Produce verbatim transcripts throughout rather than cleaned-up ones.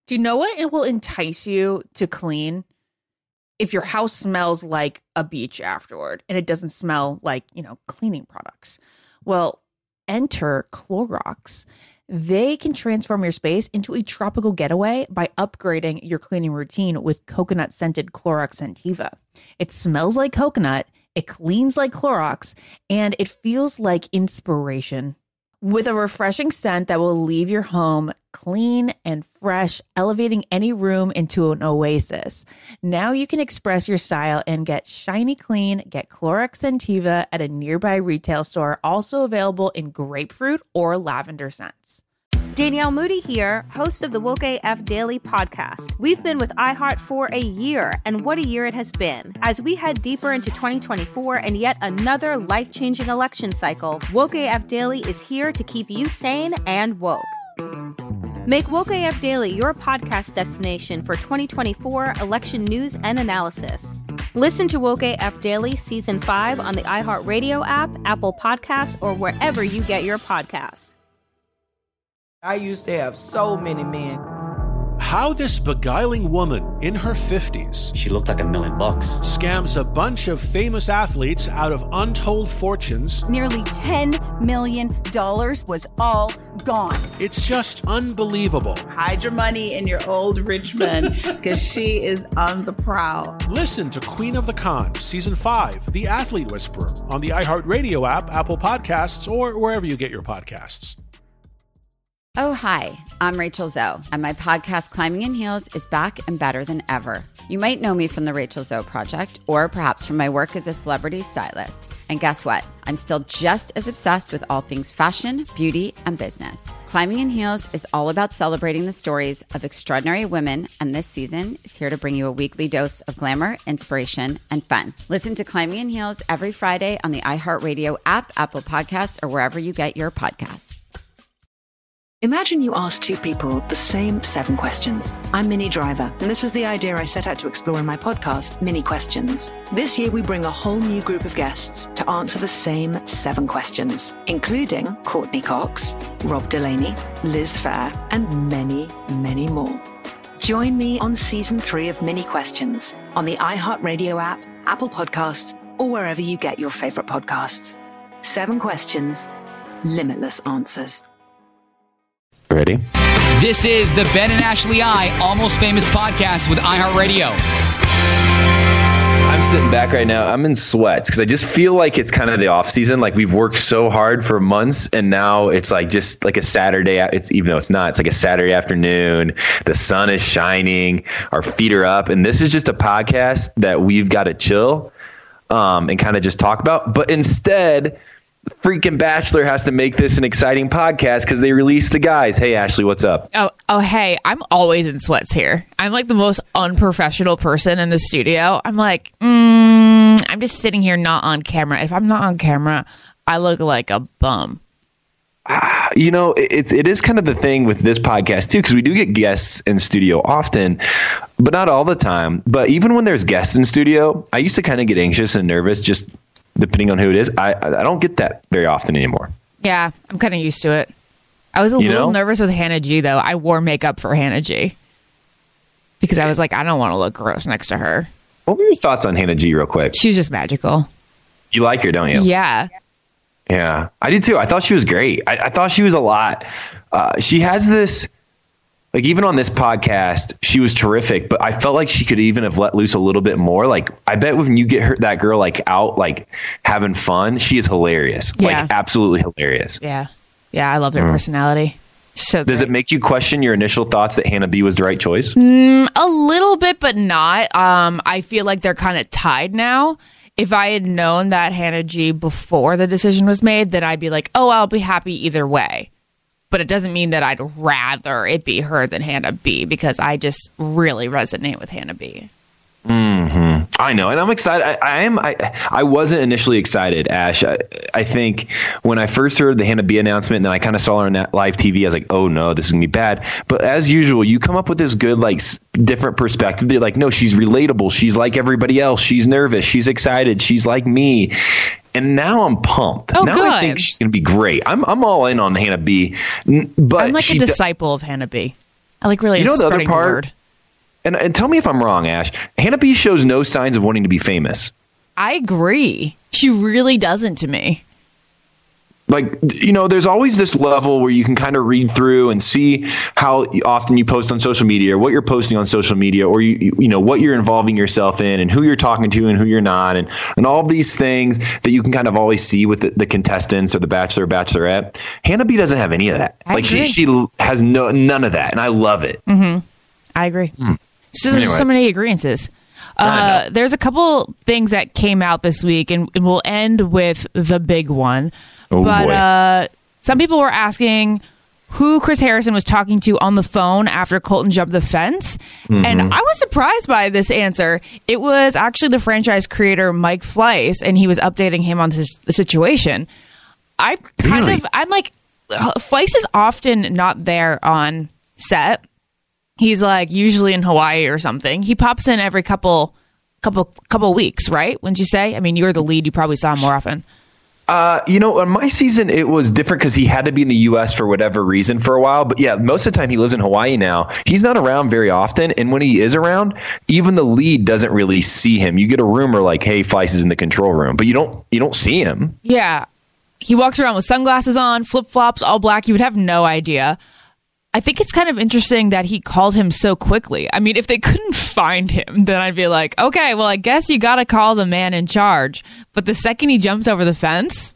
Do you know what it will entice you to clean? If your house smells like a beach afterward and it doesn't smell like, you know, cleaning products. Well, enter Clorox. They can transform your space into a tropical getaway by upgrading your cleaning routine with coconut-scented Clorox Scentiva. It smells like coconut, it cleans like Clorox, and it feels like inspiration. With a refreshing scent that will leave your home clean and fresh, elevating any room into an oasis. Now you can express your style and get shiny clean. Get Clorox Scentiva at a nearby retail store, also available in grapefruit or lavender scents. Danielle Moody here, host of the Woke A F Daily podcast. We've been with iHeart for a year, and what a year it has been. As we head deeper into twenty twenty-four and yet another life-changing election cycle, Woke A F Daily is here to keep you sane and woke. Make Woke A F Daily your podcast destination for twenty twenty-four election news and analysis. Listen to Woke A F Daily Season five on the iHeartRadio app, Apple Podcasts, or wherever you get your podcasts. I used to have so many men. How this beguiling woman in her fifties, she looked like a million bucks, scams a bunch of famous athletes out of untold fortunes. Nearly ten million dollars was all gone. It's just unbelievable. Hide your money in your old rich man, because she is on the prowl. Listen to Queen of the Con, Season five, The Athlete Whisperer, on the iHeartRadio app, Apple Podcasts, or wherever you get your podcasts. Oh, hi, I'm Rachel Zoe, and my podcast, Climbing in Heels, is back and better than ever. You might know me from the Rachel Zoe Project, or perhaps from my work as a celebrity stylist. And guess what? I'm still just as obsessed with all things fashion, beauty, and business. Climbing in Heels is all about celebrating the stories of extraordinary women, and this season is here to bring you a weekly dose of glamour, inspiration, and fun. Listen to Climbing in Heels every Friday on the iHeartRadio app, Apple Podcasts, or wherever you get your podcasts. Imagine you ask two people the same seven questions. I'm Minnie Driver, and this was the idea I set out to explore in my podcast, Minnie Questions. This year, we bring a whole new group of guests to answer the same seven questions, including Courtney Cox, Rob Delaney, Liz Phair, and many, many more. Join me on season three of Minnie Questions on the iHeartRadio app, Apple Podcasts, or wherever you get your favorite podcasts. Seven questions, limitless answers. Ready? This is the Ben and Ashley I Almost Famous podcast with iHeartRadio. I'm sitting back right now. I'm in sweats because I just feel like it's kind of the off season. Like we've worked so hard for months, and now it's like just like a Saturday. It's even though it's not. It's like a Saturday afternoon. The sun is shining. Our feet are up, and this is just a podcast that we've got to chill um, and kind of just talk about. But instead, the freaking Bachelor has to make this an exciting podcast because they released the guys. Hey, Ashley, what's up? Oh, oh, hey, I'm always in sweats here. I'm like the most unprofessional person in the studio. I'm like, mm, I'm just sitting here not on camera. If I'm not on camera, I look like a bum. Uh, you know, it, it is kind of the thing with this podcast, too, because we do get guests in studio often, but not all the time. But even when there's guests in studio, I used to kind of get anxious and nervous just depending on who it is. I I don't get that very often anymore. Yeah, I'm kind of used to it. I was a you little know? nervous with Hannah G, though. I wore makeup for Hannah G because I was like, I don't want to look gross next to her. What were your thoughts on Hannah G real quick? She was just magical. You like her, don't you? Yeah. Yeah, I did too. I thought she was great. I, I thought she was a lot. Uh, she has this, like even on this podcast, she was terrific, but I felt like she could even have let loose a little bit more. Like I bet when you get her, that girl like out, like having fun, she is hilarious. Yeah. Like absolutely hilarious. Yeah. Yeah. I love her mm. personality. So does great. it make you question your initial thoughts that Hannah B was the right choice? Mm, a little bit, but not. Um, I feel like they're kind of tied now. If I had known that Hannah G before the decision was made, then I'd be like, oh, I'll be happy either way. But it doesn't mean that I'd rather it be her than Hannah B, because I just really resonate with Hannah B. Mm-hmm. I know, and I'm excited. I, I am. I I wasn't initially excited, Ash. I, I think when I first heard the Hannah B announcement, and then I kind of saw her on that live T V, I was like, "Oh no, this is gonna be bad." But as usual, you come up with this good, like, s- different perspective. They're like, "No, she's relatable. She's like everybody else. She's nervous. She's excited. She's like me." And now I'm pumped. Oh, now good. I think she's gonna be great. I'm I'm all in on Hannah B. But I'm like she a disciple d- of Hannah B. I like really you know the other spreading the part. word. And, and tell me if I'm wrong, Ash. Hannah B shows no signs of wanting to be famous. I agree. She really doesn't to me. Like, you know, there's always this level where you can kind of read through and see how often you post on social media, or what you're posting on social media, or, you you know, what you're involving yourself in and who you're talking to and who you're not. And, and all of these things that you can kind of always see with the, the contestants or the Bachelor or Bachelorette. Hannah B doesn't have any of that. I like agree. she, she has no none of that. And I love it. Mm-hmm. I agree. Mm. So there's Anyway. so many agreeances. Uh, there's a couple things that came out this week, and, and we'll end with the big one. Oh, but boy. uh, some people were asking who Chris Harrison was talking to on the phone after Colton jumped the fence. Mm-hmm. And I was surprised by this answer. It was actually the franchise creator, Mike Fleiss, and he was updating him on this, the situation. I kind Really? of, I'm like, Fleiss is often not there on set. He's like usually in Hawaii or something. He pops in every couple, couple, couple weeks, right? Wouldn't you say? I mean, you're the lead. You probably saw him more often. Uh, you know, on my season, it was different because he had to be in the U S for whatever reason for a while. But yeah, most of the time he lives in Hawaii now. He's not around very often. And when he is around, even the lead doesn't really see him. You get a rumor like, hey, Fleiss is in the control room, but you don't you don't see him. Yeah. He walks around with sunglasses on, flip-flops, all black. You would have no idea. I think it's kind of interesting that he called him so quickly. I mean, if they couldn't find him, then I'd be like, okay, well, I guess you got to call the man in charge. But the second he jumps over the fence...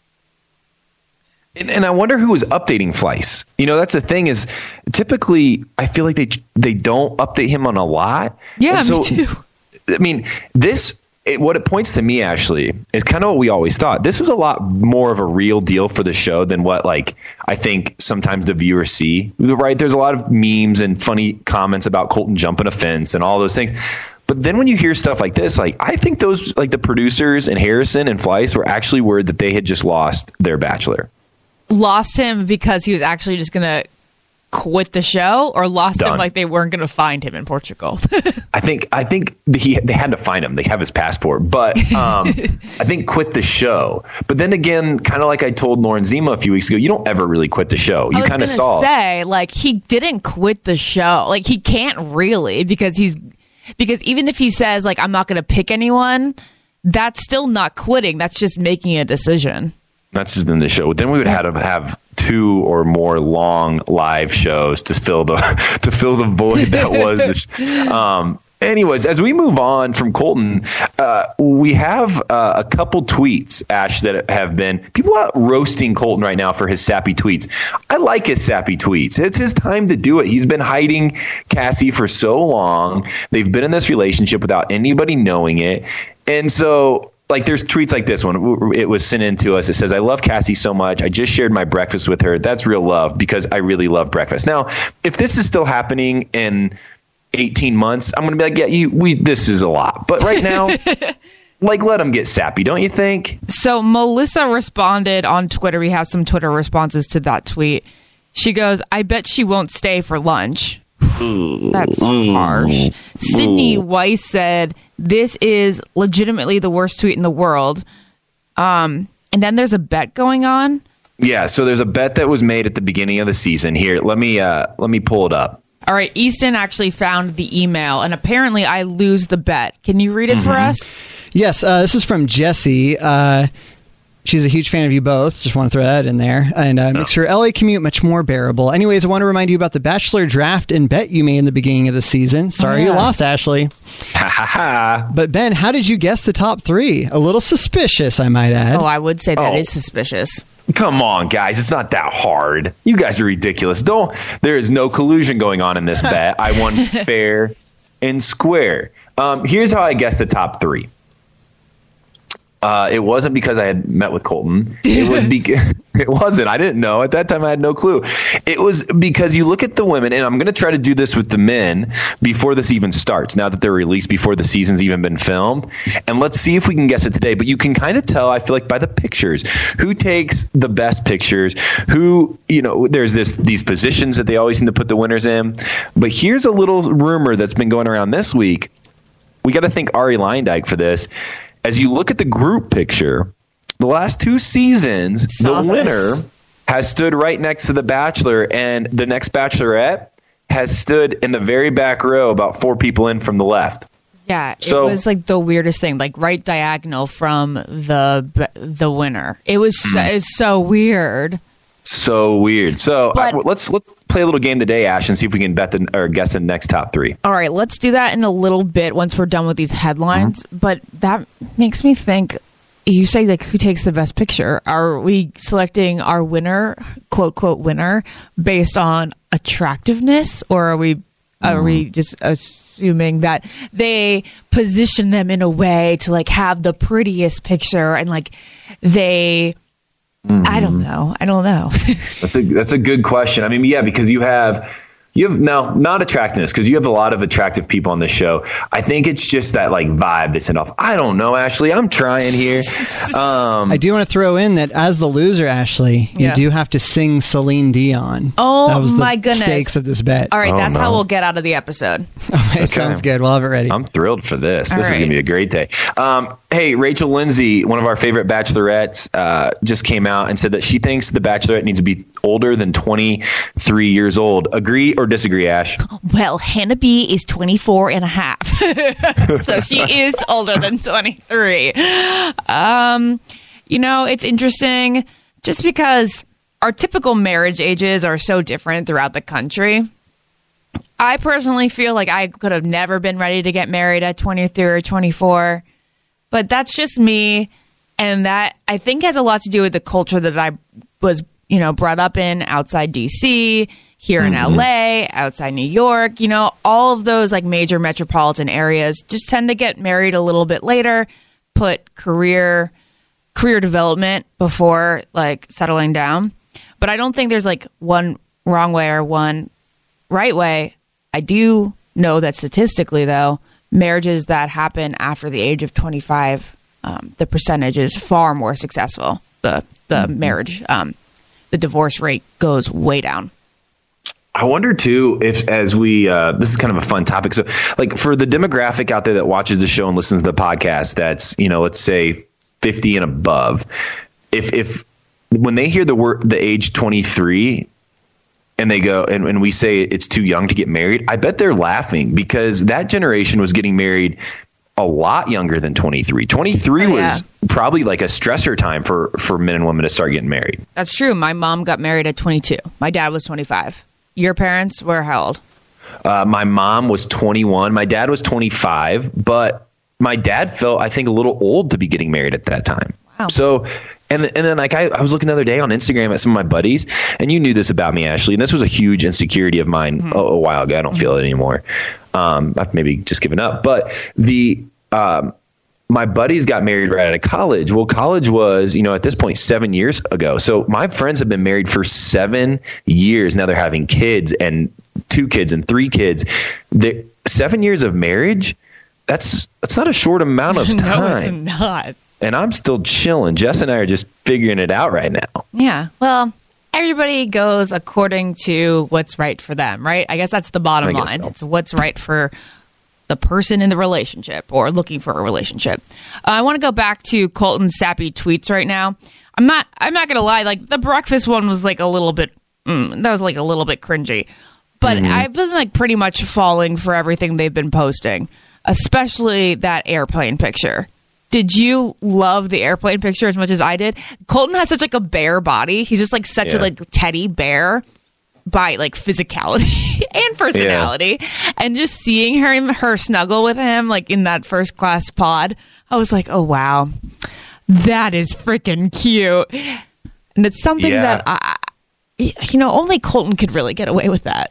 And, and I wonder who was updating Fleiss. You know, that's the thing is typically I feel like they they don't update him on a lot. Yeah, And so, me too. I mean, this... It, what it points to me, Ashley, is kind of what we always thought. This was a lot more of a real deal for the show than what, like, I think sometimes the viewers see. Right? There's a lot of memes and funny comments about Colton jumping a fence and all those things. But then when you hear stuff like this, like, I think those, like, the producers and Harrison and Fleiss were actually worried that they had just lost their Bachelor. Lost him because he was actually just going to quit the show, or lost Done. him like they weren't going to find him in Portugal? I think I think he they had to find him. They have his passport, but um, I think quit the show. But then again, kind of like I told Lauren Zima a few weeks ago, you don't ever really quit the show. You I was kind of gonna saw. say, like, he didn't quit the show. Like, he can't really, because he's because even if he says, like, I'm not going to pick anyone, that's still not quitting. That's just making a decision. That's just in the show. Then we would have to have two or more long live shows to fill the to fill the void that was. The sh- um, anyways, as we move on from Colton, uh, we have uh, a couple tweets, Ash, that have been people out roasting Colton right now for his sappy tweets. I like his sappy tweets. It's his time to do it. He's been hiding Cassie for so long. They've been in this relationship without anybody knowing it, and so. Like, there's tweets like this one. It was sent in to us. It says, I love Cassie so much. I just shared my breakfast with her. That's real love because I really love breakfast. Now, if this is still happening in eighteen months, I'm going to be like, yeah, you, we, this is a lot. But right now, like, let them get sappy, don't you think? So Melissa responded on Twitter. We have some Twitter responses to that tweet. She goes, I bet she won't stay for lunch. That's harsh. Sydney Weiss said, this is legitimately the worst tweet in the world. Um, and then there's a bet going on. Yeah, so there's a bet that was made at the beginning of the season. Here, let me uh, let me pull it up. All right, Easton actually found the email, and apparently I lose the bet. Can you read it Mm-hmm. for us? Yes, uh, this is from Jessie. Uh, she's a huge fan of you both. Just want to throw that in there. And uh, makes her L A commute much more bearable. Anyways, I want to remind you about the Bachelor draft and bet you made in the beginning of the season. Sorry Oh, yeah. you lost, Ashley. Ha ha ha. But Ben, how did you guess the top three? A little suspicious, I might add. Oh, I would say that Oh. is suspicious. Come on, guys. It's not that hard. You guys are ridiculous. Don't. There is no collusion going on in this bet. I won fair and square. Um, here's how I guessed the top three. Uh, it wasn't because I had met with Colton. It was because it wasn't. I didn't know at that time. I had no clue. It was because you look at the women, and I'm going to try to do this with the men before this even starts. Now that they're released before the season's even been filmed, and let's see if we can guess it today. But you can kind of tell. I feel like by the pictures, who takes the best pictures. Who you know, there's this these positions that they always seem to put the winners in. But here's a little rumor that's been going around this week. We got to thank Ari Leindyke for this. As you look at the group picture, the last two seasons, Saw the winner this. has stood right next to the Bachelor, and the next Bachelorette has stood in the very back row, about four people in from the left. Yeah, so, it was like the weirdest thing, like right diagonal from the the winner. It was so, it was so weird. So weird. So But- uh, let's let's play a little game today, Ash, and see if we can bet the or guess the next top three. All right, let's do that in a little bit once we're done with these headlines. Mm-hmm. But that makes me think. You say like who takes the best picture? Are we selecting our winner, quote quote winner, based on attractiveness, or are we are Mm. we just assuming that they position them in a way to like have the prettiest picture and like they? Mm-hmm. I don't know. I don't know. That's a that's a good question. I mean, yeah, because you have you have now not attractiveness, because you have a lot of attractive people on this show. I think it's just that like vibe they send off. I don't know, Ashley. I'm trying here. Um, I do want to throw in that as the loser, Ashley, you Yeah. do have to sing Celine Dion. Oh, that was the my goodness. stakes of this bet. All right, Oh, that's no. how we'll get out of the episode. It sounds good. We'll have it ready. I'm thrilled for this. All this right. is going to be a great day. Um, hey, Rachel Lindsay, one of our favorite bachelorettes, uh, just came out and said that she thinks the bachelorette needs to be older than twenty-three years old. Agree or disagree, Ash? Well, Hannah B is twenty-four and a half. So she is older than twenty-three. Um, you know, it's interesting just because our typical marriage ages are so different throughout the country. I personally feel like I could have never been ready to get married at twenty-three or twenty-four, but that's just me. And that I think has a lot to do with the culture that I was, you know, brought up in outside D C, here in L A, outside New York, you know, all of those like major metropolitan areas just tend to get married a little bit later, put career career development before like settling down. But I don't think there's like one wrong way or one right way. I do know that statistically, though, marriages that happen after the age of twenty-five, um, the percentage is far more successful. The the mm-hmm. marriage, um, the divorce rate goes way down. I wonder too if, as we, uh, this is kind of a fun topic. So, like for the demographic out there that watches the show and listens to the podcast, that's, you know, let's say fifty and above. If if when they hear the word the age twenty-three. And they go, and, and we say it's too young to get married, I bet they're laughing, because that generation was getting married a lot younger than twenty-three. twenty-three oh, was yeah. probably like a stressor time for, for men and women to start getting married. That's true. My mom got married at twenty-two. My dad was twenty-five. Your parents were how old? Uh, my mom was twenty-one. My dad was twenty-five, but my dad felt, I think, a little old to be getting married at that time. Wow. So, and and then like I, I was looking the other day on Instagram at some of my buddies, and you knew this about me, Ashley, and this was a huge insecurity of mine mm-hmm. a, a while ago. I don't mm-hmm. feel it anymore. Um, I've maybe just given up. But the um, my buddies got married right out of college. Well, college was, you know, at this point, seven years ago. So my friends have been married for seven years. Now they're having kids and two kids and three kids. They're, seven years of marriage, that's that's not a short amount of time. No, it's not. And I'm still chilling. Jess and I are just figuring it out right now. Yeah. Well, everybody goes according to what's right for them, right? I guess that's the bottom line. So. It's what's right for the person in the relationship or looking for a relationship. Uh, I want to go back to Colton's sappy tweets right now. I'm not I'm not going to lie. Like the breakfast one was like a little bit, mm, that was like a little bit cringy. But mm-hmm. I've been like pretty much falling for everything they've been posting, especially that airplane picture. Did you love the airplane picture as much as I did? Colton has such like a bear body. He's just like such yeah. a like teddy bear by like physicality and personality. Yeah. And just seeing her her snuggle with him like in that first class pod, I was like, oh wow, that is freaking cute. And it's something yeah. that I, you know, only Colton could really get away with that.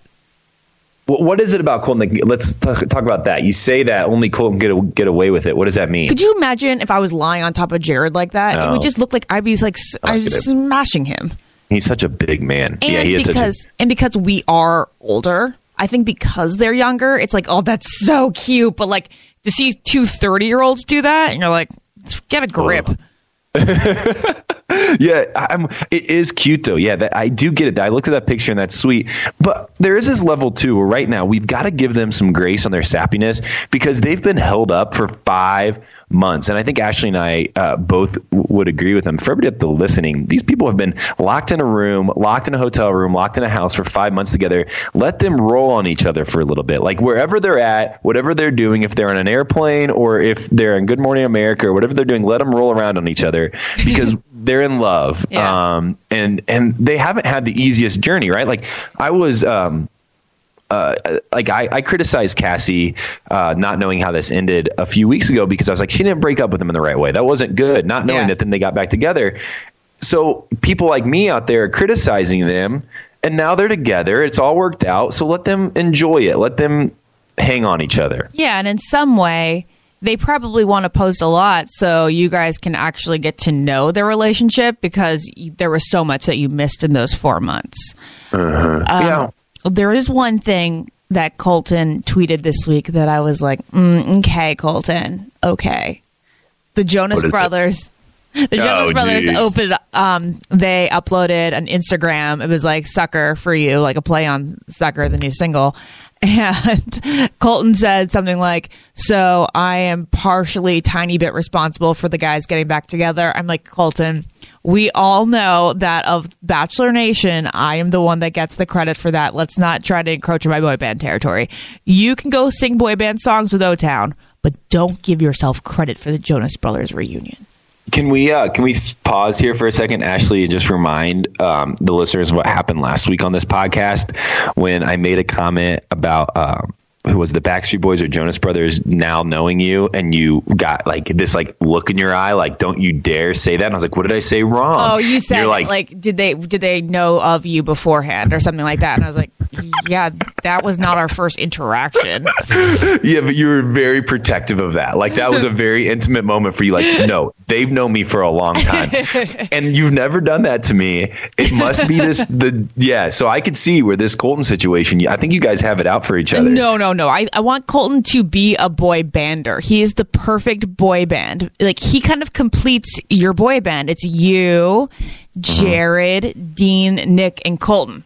What is it about Colton? Let's talk, talk about that. You say that only Colton get get away with it. What does that mean? Could you imagine if I was lying on top of Jared like that? No. It would just look like I'd be like I was smashing him. He's such a big man. And yeah, he is because such a- and because we are older, I think because they're younger, it's like, oh, that's so cute. But like to see two thirty-year-olds do that, and you're like, get a grip. Yeah, I'm, it is cute though. Yeah, that, I do get it. I looked at that picture and that's sweet. But there is this level too where right now we've got to give them some grace on their sappiness because they've been held up for five months. And I think Ashley and I uh, both would agree with them. For everybody at the listening, these people have been locked in a room, locked in a hotel room, locked in a house for five months together. Let them roll on each other for a little bit. Like wherever they're at, whatever they're doing, if they're on an airplane or if they're in Good Morning America or whatever they're doing, let them roll around on each other because they're in love. Yeah. Um, and, and they haven't had the easiest journey, right? Like I was, um, Uh, like I, I criticized Cassie uh, not knowing how this ended a few weeks ago because I was like, she didn't break up with him in the right way. That wasn't good. Not knowing yeah. that then they got back together. So people like me out there are criticizing them and now they're together. It's all worked out. So let them enjoy it. Let them hang on each other. Yeah. And in some way, they probably want to post a lot so you guys can actually get to know their relationship because there was so much that you missed in those four months. Uh-huh. Um, yeah. There is one thing that Colton tweeted this week that I was like, mm, okay, Colton, okay. The Jonas Brothers, it? the Jonas oh, Brothers geez. opened, um, they uploaded an Instagram. It was like Sucker for You, like a play on Sucker, the new single. And Colton said something like, so I am partially tiny bit responsible for the guys getting back together. I'm like, Colton, we all know that of Bachelor Nation, I am the one that gets the credit for that. Let's not try to encroach on my boy band territory. You can go sing boy band songs with O-Town, but don't give yourself credit for the Jonas Brothers reunion. Can we uh, can we pause here for a second, Ashley, and just remind um, the listeners what happened last week on this podcast when I made a comment about um, who was the Backstreet Boys or Jonas Brothers now knowing you, and you got like this like look in your eye, like don't you dare say that. And I was like, what did I say wrong? Oh, you said like, like did they did they know of you beforehand or something like that? And I was like, yeah, that was not our first interaction. Yeah, but you were very protective of that. Like that was a very intimate moment for you. Like, no, they've known me for a long time, and you've never done that to me. It must be this. The yeah. So I could see where this Colton situation. I think you guys have it out for each other. No, no, no. I I want Colton to be a boy bander. He is the perfect boy band. Like he kind of completes your boy band. It's you, Jared, mm-hmm. Dean, Nick, and Colton.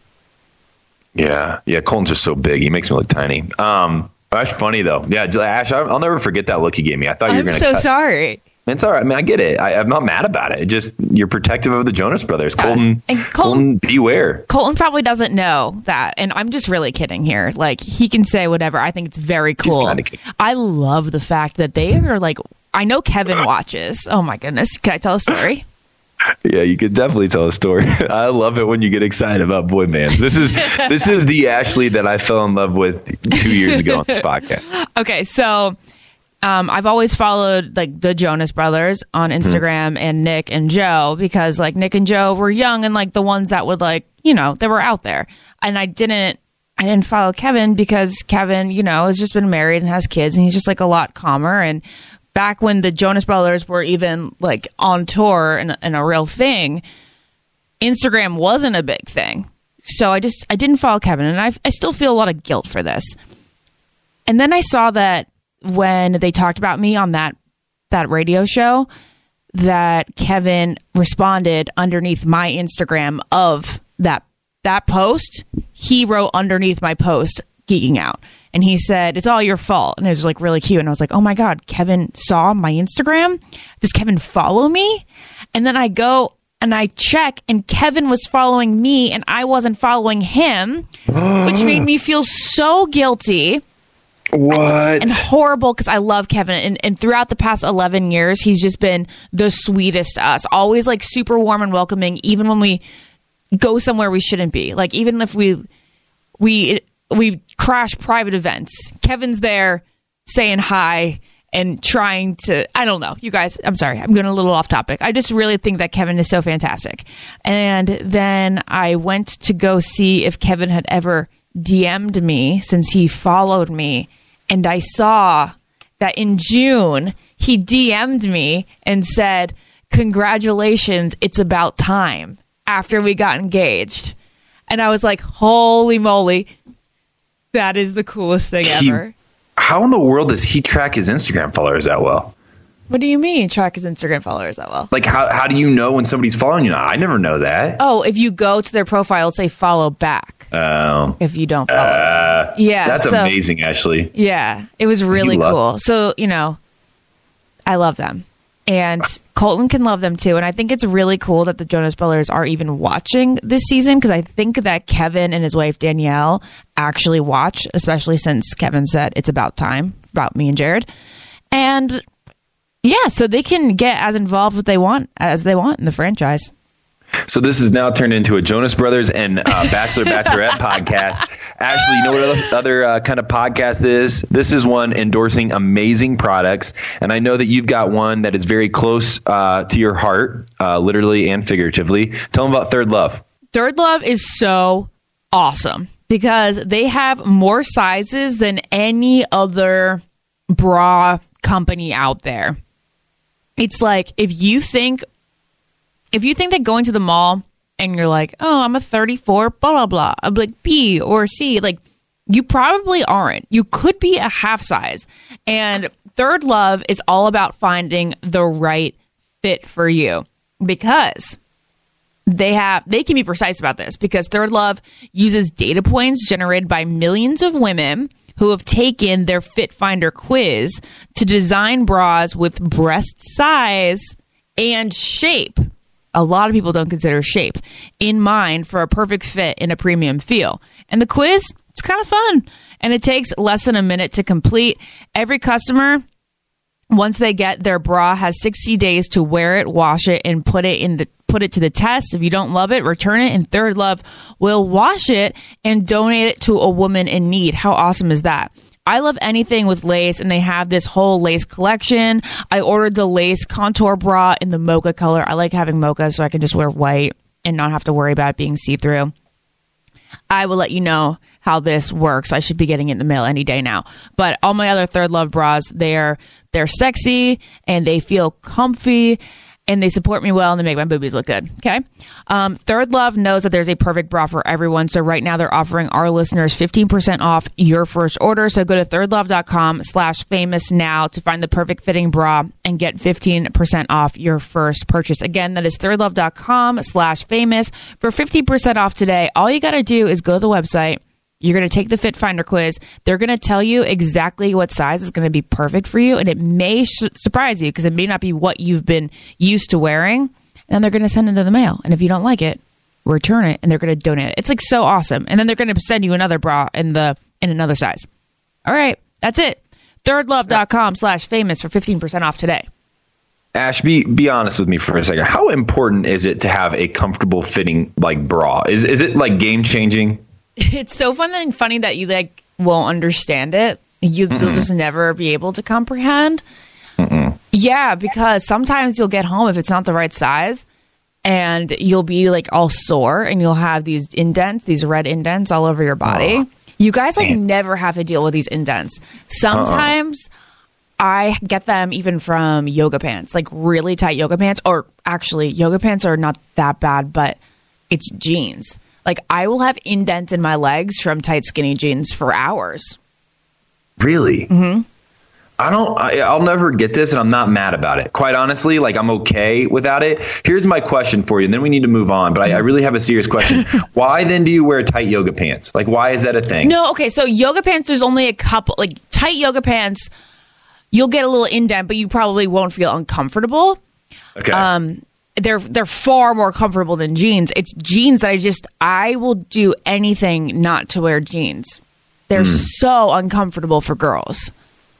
Yeah, yeah. Colton's just so big. He makes me look tiny. Um, that's funny though. Yeah, Ash, I'll never forget that look you gave me. I thought you were going to. I'm so cut. sorry. It's all right. I mean, I get it. I, I'm not mad about it. It just you're protective of the Jonas Brothers. Colton, and Colton, Colton, beware. Colton probably doesn't know that, and I'm just really kidding here. Like he can say whatever. I think it's very cool. I love the fact that they are like. I know Kevin watches. Oh my goodness! Can I tell a story? Yeah, you could definitely tell a story. I love it when you get excited about boy bands. This is this is the Ashley that I fell in love with two years ago on this podcast. Okay, so um, I've always followed like the Jonas Brothers on Instagram mm-hmm. and Nick and Joe because like Nick and Joe were young and like the ones that would like you know they were out there. And I didn't I didn't follow Kevin because Kevin you know has just been married and has kids and he's just like a lot calmer and. Back when the Jonas Brothers were even like on tour and, and a real thing, Instagram wasn't a big thing. So I just, I didn't follow Kevin and I I still feel a lot of guilt for this. And then I saw that when they talked about me on that, that radio show that Kevin responded underneath my Instagram of that, that post. He wrote underneath my post, geeking out. And he said, it's all your fault. And it was like really cute. And I was like, oh my God, Kevin saw my Instagram. Does Kevin follow me? And then I go and I check and Kevin was following me and I wasn't following him, which made me feel so guilty. What? And, and horrible because I love Kevin. And, and throughout the past eleven years, he's just been the sweetest to us. Always like super warm and welcoming, even when we go somewhere we shouldn't be. Like even if we, we, we crash private events. Kevin's there saying hi and trying to, I don't know, you guys, I'm sorry, I'm going a little off topic. I just really think that Kevin is so fantastic. And then I went to go see if Kevin had ever D M'd me since he followed me. And I saw that in June, he D M'd me and said, congratulations, it's about time after we got engaged. And I was like, holy moly. That is the coolest thing he, ever. How in the world does he track his Instagram followers that well? What do you mean track his Instagram followers that well? Like, how how do you know when somebody's following you? I never know that. Oh, if you go to their profile, say follow back. Oh. If you don't follow. Uh, yeah. That's so, amazing, Ashley. Yeah. It was really love- cool. So, you know, I love them. And Colton can love them too. And I think it's really cool that the Jonas Brothers are even watching this season, because I think that Kevin and his wife Danielle actually watch, especially since Kevin said it's about time, about me and Jared. And yeah, so they can get as involved as they want as they want in the franchise. So this has now turned into a Jonas Brothers and uh, Bachelor Bachelorette podcast. Ashley, you know what other, other uh, kind of podcast is? This is one endorsing amazing products. And I know that you've got one that is very close uh, to your heart, uh, literally and figuratively. Tell them about Third Love. Third Love is so awesome because they have more sizes than any other bra company out there. It's like if you think if you think that going to the mall and you're like, oh, I'm a thirty-four, blah, blah, blah, I'm like B or C, like you probably aren't. You could be a half size. And Third Love is all about finding the right fit for you because they have they can be precise about this because Third Love uses data points generated by millions of women who have taken their Fit Finder quiz to design bras with breast size and shape. A lot of people don't consider shape in mind for a perfect fit in a premium feel. And the quiz, it's kind of fun. And it takes less than a minute to complete. Every customer, once they get their bra, has sixty days to wear it, wash it, and put it in the put it to the test. If you don't love it, return it, and Third Love will wash it and donate it to a woman in need. How awesome is that? I love anything with lace, and they have this whole lace collection. I ordered the lace contour bra in the mocha color. I like having mocha so I can just wear white and not have to worry about it being see-through. I will let you know how this works. I should be getting it in the mail any day now. But all my other Third Love bras, they're they're sexy and they feel comfy and they support me well and they make my boobies look good. Okay. Um, Third Love knows that there's a perfect bra for everyone. So right now they're offering our listeners fifteen percent off your first order. So go to thirdlove.com slash famous now to find the perfect fitting bra and get fifteen percent off your first purchase. Again, that is thirdlove.com slash famous for fifteen percent off today. All you got to do is go to the website. You're going to take the Fit Finder quiz. They're going to tell you exactly what size is going to be perfect for you. And it may sh- surprise you because it may not be what you've been used to wearing. And then they're going to send it to the mail. And if you don't like it, return it and they're going to donate it. It's like so awesome. And then they're going to send you another bra in the in another size. All right. That's it. thirdlove.com slash famous for fifteen percent off today. Ash, be be honest with me for a second. How important is it to have a comfortable fitting like bra? Is is it like game changing? It's so fun and funny that you like won't understand it. You, you'll just never be able to comprehend. Mm-mm. Yeah, because sometimes you'll get home if it's not the right size and you'll be like all sore and you'll have these indents, these red indents all over your body. Oh, you guys like man. never have to deal with these indents. Sometimes uh-uh. I get them even from yoga pants, like really tight yoga pants, or actually yoga pants are not that bad, but it's jeans. Like, I will have indents in my legs from tight, skinny jeans for hours. Really? Mm-hmm. I don't, I, I'll never get this, and I'm not mad about it. Quite honestly, like, I'm okay without it. Here's my question for you, and then we need to move on. But I, I really have a serious question. Why then do you wear tight yoga pants? Like, why is that a thing? No, okay, so yoga pants, there's only a couple. Like, tight yoga pants, you'll get a little indent, but you probably won't feel uncomfortable. Okay. Um. They're they're far more comfortable than jeans. It's jeans that I just, I will do anything not to wear jeans. They're mm. so uncomfortable for girls.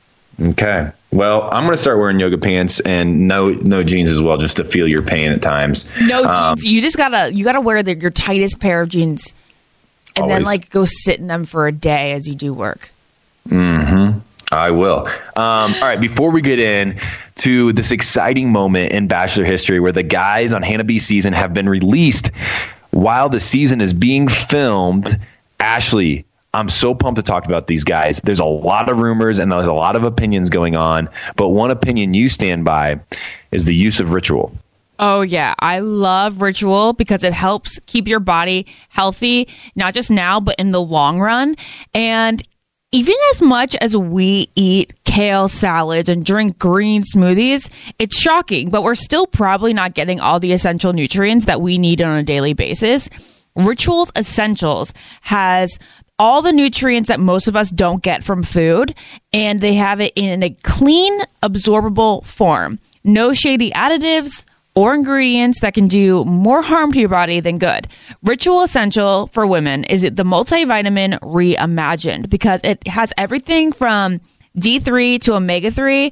Okay. Well, I'm going to start wearing yoga pants and no no jeans as well, just to feel your pain at times. No um, jeans. You just gotta you gotta wear the, your tightest pair of jeans, and always. Then like go sit in them for a day as you do work. Mm-hmm. I will. Um, all right. Before we get in to this exciting moment in Bachelor history where the guys on Hannah B's season have been released while the season is being filmed, Ashley, I'm so pumped to talk about these guys. There's a lot of rumors and there's a lot of opinions going on, but one opinion you stand by is the use of Ritual. Oh, yeah. I love Ritual because it helps keep your body healthy, not just now, but in the long run. And even as much as we eat kale salads and drink green smoothies, it's shocking, but we're still probably not getting all the essential nutrients that we need on a daily basis. Rituals Essentials has all the nutrients that most of us don't get from food, and they have it in a clean, absorbable form. No shady additives or ingredients that can do more harm to your body than good. Ritual Essential for women is the multivitamin reimagined because it has everything from D three to omega three,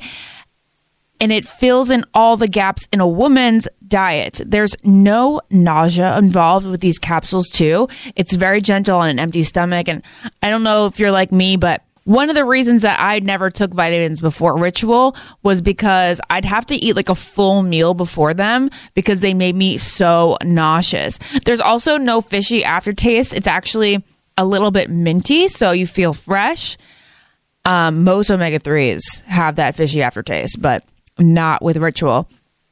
and it fills in all the gaps in a woman's diet. There's no nausea involved with these capsules too. It's very gentle on an empty stomach, and I don't know if you're like me, but one of the reasons that I never took vitamins before Ritual was because I'd have to eat like a full meal before them because they made me so nauseous. There's also no fishy aftertaste. It's actually a little bit minty, so you feel fresh. Um, most omega threes have that fishy aftertaste, but not with Ritual.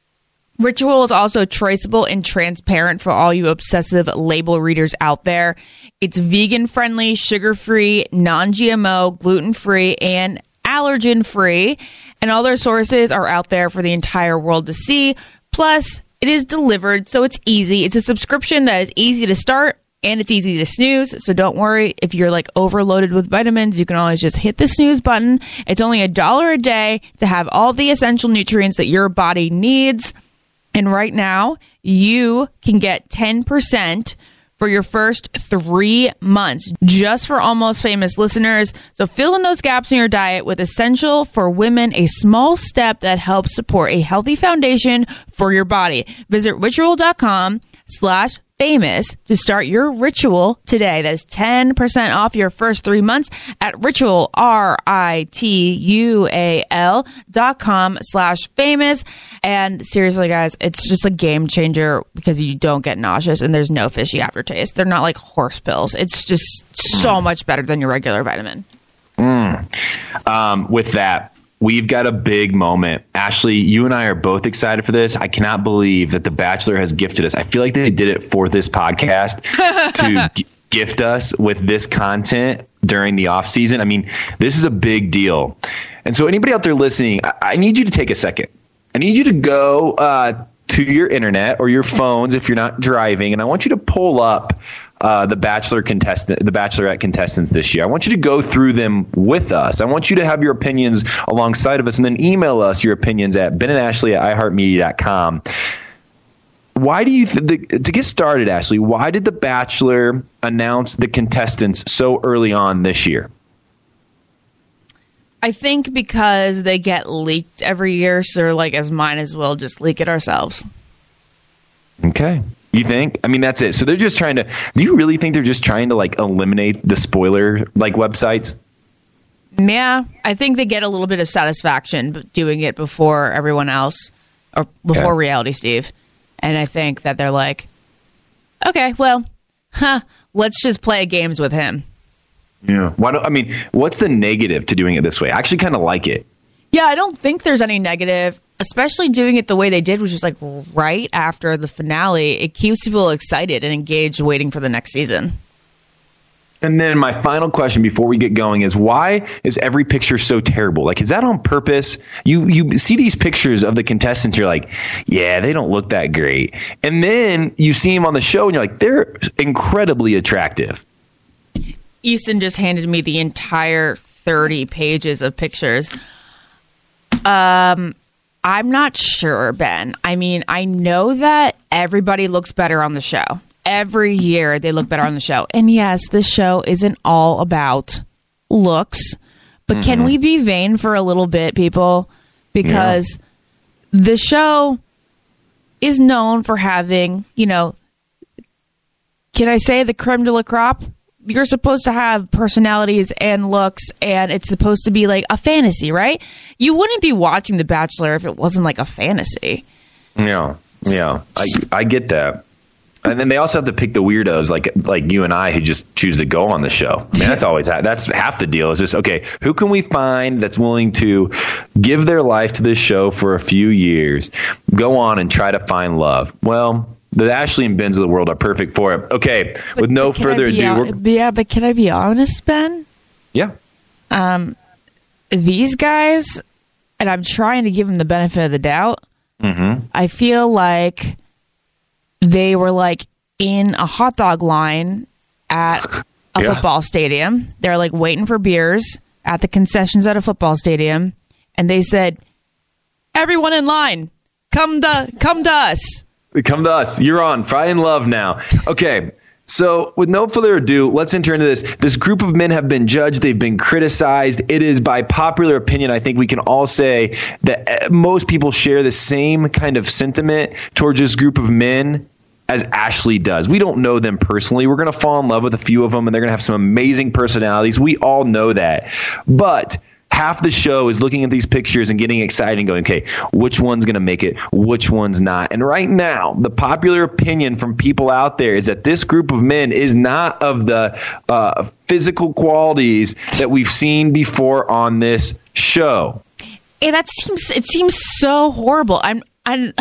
Ritual is also traceable and transparent for all you obsessive label readers out there. It's vegan-friendly, sugar-free, non-G M O, gluten-free, and allergen-free. And all their sources are out there for the entire world to see. Plus, it is delivered, so it's easy. It's a subscription that is easy to start, and it's easy to snooze. So don't worry if you're like overloaded with vitamins. You can always just hit the snooze button. It's only a dollar a day to have all the essential nutrients that your body needs. And right now, you can get ten percent for your first three months just for Almost Famous listeners. So fill in those gaps in your diet with Essential for Women, a small step that helps support a healthy foundation for your body. Visit ritual.com slash famous to start your ritual today. That is ten percent off your first three months at ritual, R I T U A L dot com slash famous. And seriously, guys, it's just a game changer because you don't get nauseous and there's no fishy aftertaste. They're not like horse pills. It's just so much better than your regular vitamin. Mm. Um, with that, we've got a big moment. Ashley, you and I are both excited for this. I cannot believe that The Bachelor has gifted us. I feel like they did it for this podcast to g- gift us with this content during the off season. I mean, this is a big deal. And so anybody out there listening, I, I need you to take a second. I need you to go uh, to your internet or your phones if you're not driving, and I want you to pull up Uh, the Bachelor contestant, the Bachelorette contestants this year. I want you to go through them with us. I want you to have your opinions alongside of us, and then email us your opinions at Ben and Ashley at i heart media dot com. Why do you, th- the, to get started, Ashley, why did The Bachelor announce the contestants so early on this year? I think because they get leaked every year, so they're like, as might as well just leak it ourselves. Okay. You think? I mean, that's it. So they're just trying to, do you really think they're just trying to like eliminate the spoiler like websites? Yeah, I think they get a little bit of satisfaction doing it before everyone else or before yeah. Reality Steve. And I think that they're like, okay, well, huh, let's just play games with him. Yeah. Why don't, I mean, what's the negative to doing it this way? I actually kind of like it. Yeah, I don't think there's any negative, especially doing it the way they did, which is like right after the finale. It keeps people excited and engaged waiting for the next season. And then my final question before we get going is, why is every picture so terrible? Like, is that on purpose? You you see these pictures of the contestants, you're like, yeah, they don't look that great. And then you see them on the show and you're like, they're incredibly attractive. Easton just handed me the entire thirty pages of pictures. Um, I'm not sure, Ben. I mean, I know that everybody looks better on the show. Every year they look better on the show. And yes, this show isn't all about looks, but mm-hmm. can we be vain for a little bit, people? Because yeah. the show is known for having, you know, can I say the creme de la crop? You're supposed to have personalities and looks, and it's supposed to be like a fantasy, right? You wouldn't be watching The Bachelor if it wasn't like a fantasy. Yeah, yeah, I I get that. And then they also have to pick the weirdos like like you and I who just choose to go on the show. I mean, that's always that's half the deal. It's just, okay, who can we find that's willing to give their life to this show for a few years, go on and try to find love? Well, the Ashley and Bens of the world are perfect for it. Okay, but, with no further ado. On, yeah, but can I be honest, Ben? Yeah. Um, these guys, and I'm trying to give them the benefit of the doubt. Mm-hmm. I feel like they were like in a hot dog line at a Yeah. football stadium. They're like waiting for beers at the concessions at a football stadium, and they said, "Everyone in line, come to come to us." Come to us. You're on Fry in Love now. Okay. So with no further ado, let's enter into this. This group of men have been judged. They've been criticized. It is by popular opinion. I think we can all say that most people share the same kind of sentiment towards this group of men as Ashley does. We don't know them personally. We're going to fall in love with a few of them, and they're going to have some amazing personalities. We all know that. But half the show is looking at these pictures and getting excited and going, okay, which one's going to make it? Which one's not? And right now, the popular opinion from people out there is that this group of men is not of the uh, physical qualities that we've seen before on this show. Hey, that seems it seems so horrible. I'm I'm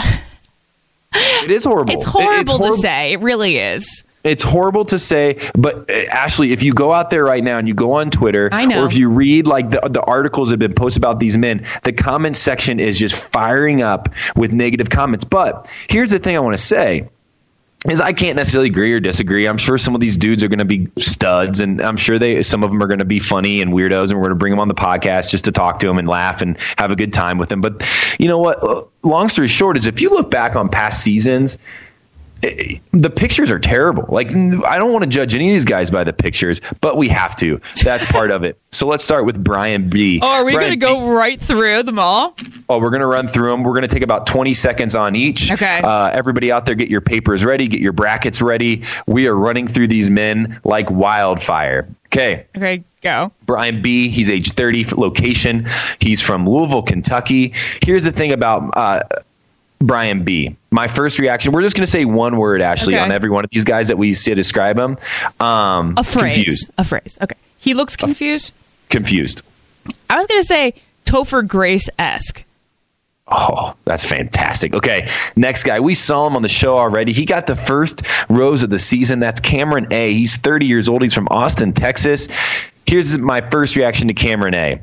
It is horrible. It's horrible, It's horrible. to say. It really is. It's horrible to say, but uh, Ashley, if you go out there right now and you go on Twitter, I know. or if you read like the, the articles that have been posted about these men, the comment section is just firing up with negative comments. But here's the thing I want to say is I can't necessarily agree or disagree. I'm sure some of these dudes are going to be studs, and I'm sure they some of them are going to be funny and weirdos, and we're going to bring them on the podcast just to talk to them and laugh and have a good time with them. But you know what? Long story short is if you look back on past seasons, the pictures are terrible. Like, I don't want to judge any of these guys by the pictures, but we have to. That's part of it. So let's start with Brian B. Oh, are we Brian going to go right through them all? Oh, we're going to run through them. We're going to take about twenty seconds on each. Okay. Uh, everybody out there, get your papers ready. Get your brackets ready. We are running through these men like wildfire. Okay. Okay, go. Brian B. He's age thirty. Location. He's from Louisville, Kentucky. Here's the thing about uh, Brian B. My first reaction, we're just going to say one word, Ashley, Okay. on every one of these guys that we see describe them. Um, A phrase. Confused. A phrase. Okay. He looks confused. Confused. I was going to say Topher Grace-esque. Oh, that's fantastic. Okay, next guy. We saw him on the show already. He got the first rose of the season. That's Cameron A. He's thirty years old. He's from Austin, Texas. Here's my first reaction to Cameron A.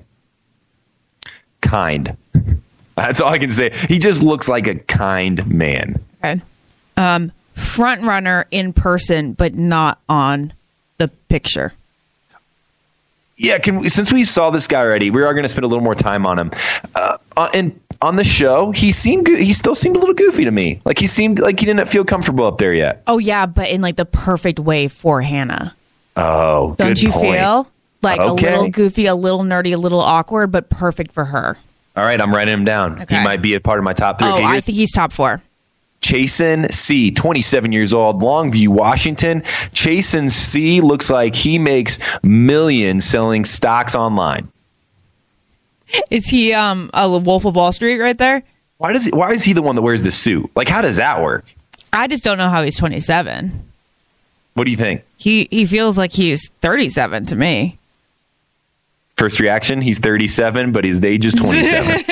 Kind. That's all I can say. He just looks like a kind man. Okay. Um, front runner in person, but not on the picture. Yeah, can we, since we saw this guy already, we are going to spend a little more time on him. Uh, and on the show, he seemed go- he still seemed a little goofy to me. Like he seemed like he didn't feel comfortable up there yet. Oh, yeah, but in like the perfect way for Hannah. Oh, Don't good you point. feel? Like Okay. a little goofy, a little nerdy, a little awkward, but perfect for her. All right, I'm writing him down. Okay. He might be a part of my top three. Oh, Okay, I here's think he's top four. Chasen C, twenty-seven years old, Longview, Washington. Chasen C looks like he makes millions selling stocks online. Is he um a Wolf of Wall Street right there? Why does he, why is he the one that wears the suit? Like, how does that work? I just don't know how he's twenty-seven. What do you think? He he feels like he's thirty-seven to me. First reaction, he's thirty-seven, but his age is twenty-seven.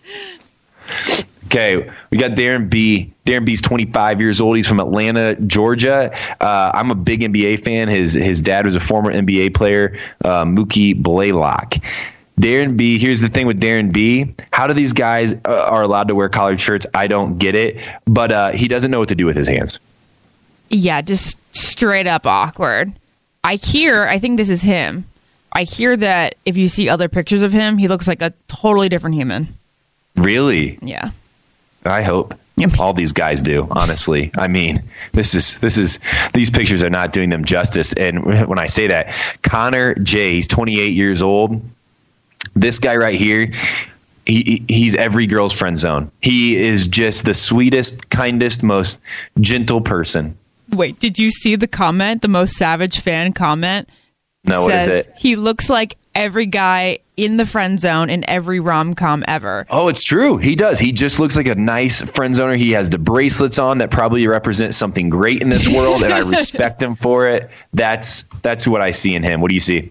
Okay, we got Darren B. Darren B's twenty-five years old. He's from Atlanta, Georgia. Uh, I'm a big N B A fan. His his dad was a former N B A player, uh, Mookie Blaylock. Darren B. Here's the thing with Darren B. How do these guys uh, are allowed to wear collared shirts? I don't get it. But uh, he doesn't know what to do with his hands. Yeah, just straight up awkward. I hear, I think this is him. I hear that if you see other pictures of him, he looks like a totally different human. Really? Yeah. I hope all these guys do, honestly. I mean, this is this is these pictures are not doing them justice. And when I say that, Connor J, he's twenty-eight years old. This guy right here, he he's every girl's friend zone. He is just the sweetest, kindest, most gentle person. Wait, did you see the comment, the most savage fan comment? No, what is Says, it? He looks like every guy in the friend zone in every rom-com ever. Oh, it's true. He does. He just looks like a nice friend zoner. He has the bracelets on that probably represent something great in this world, and I respect him for it. That's that's what I see in him. What do you see?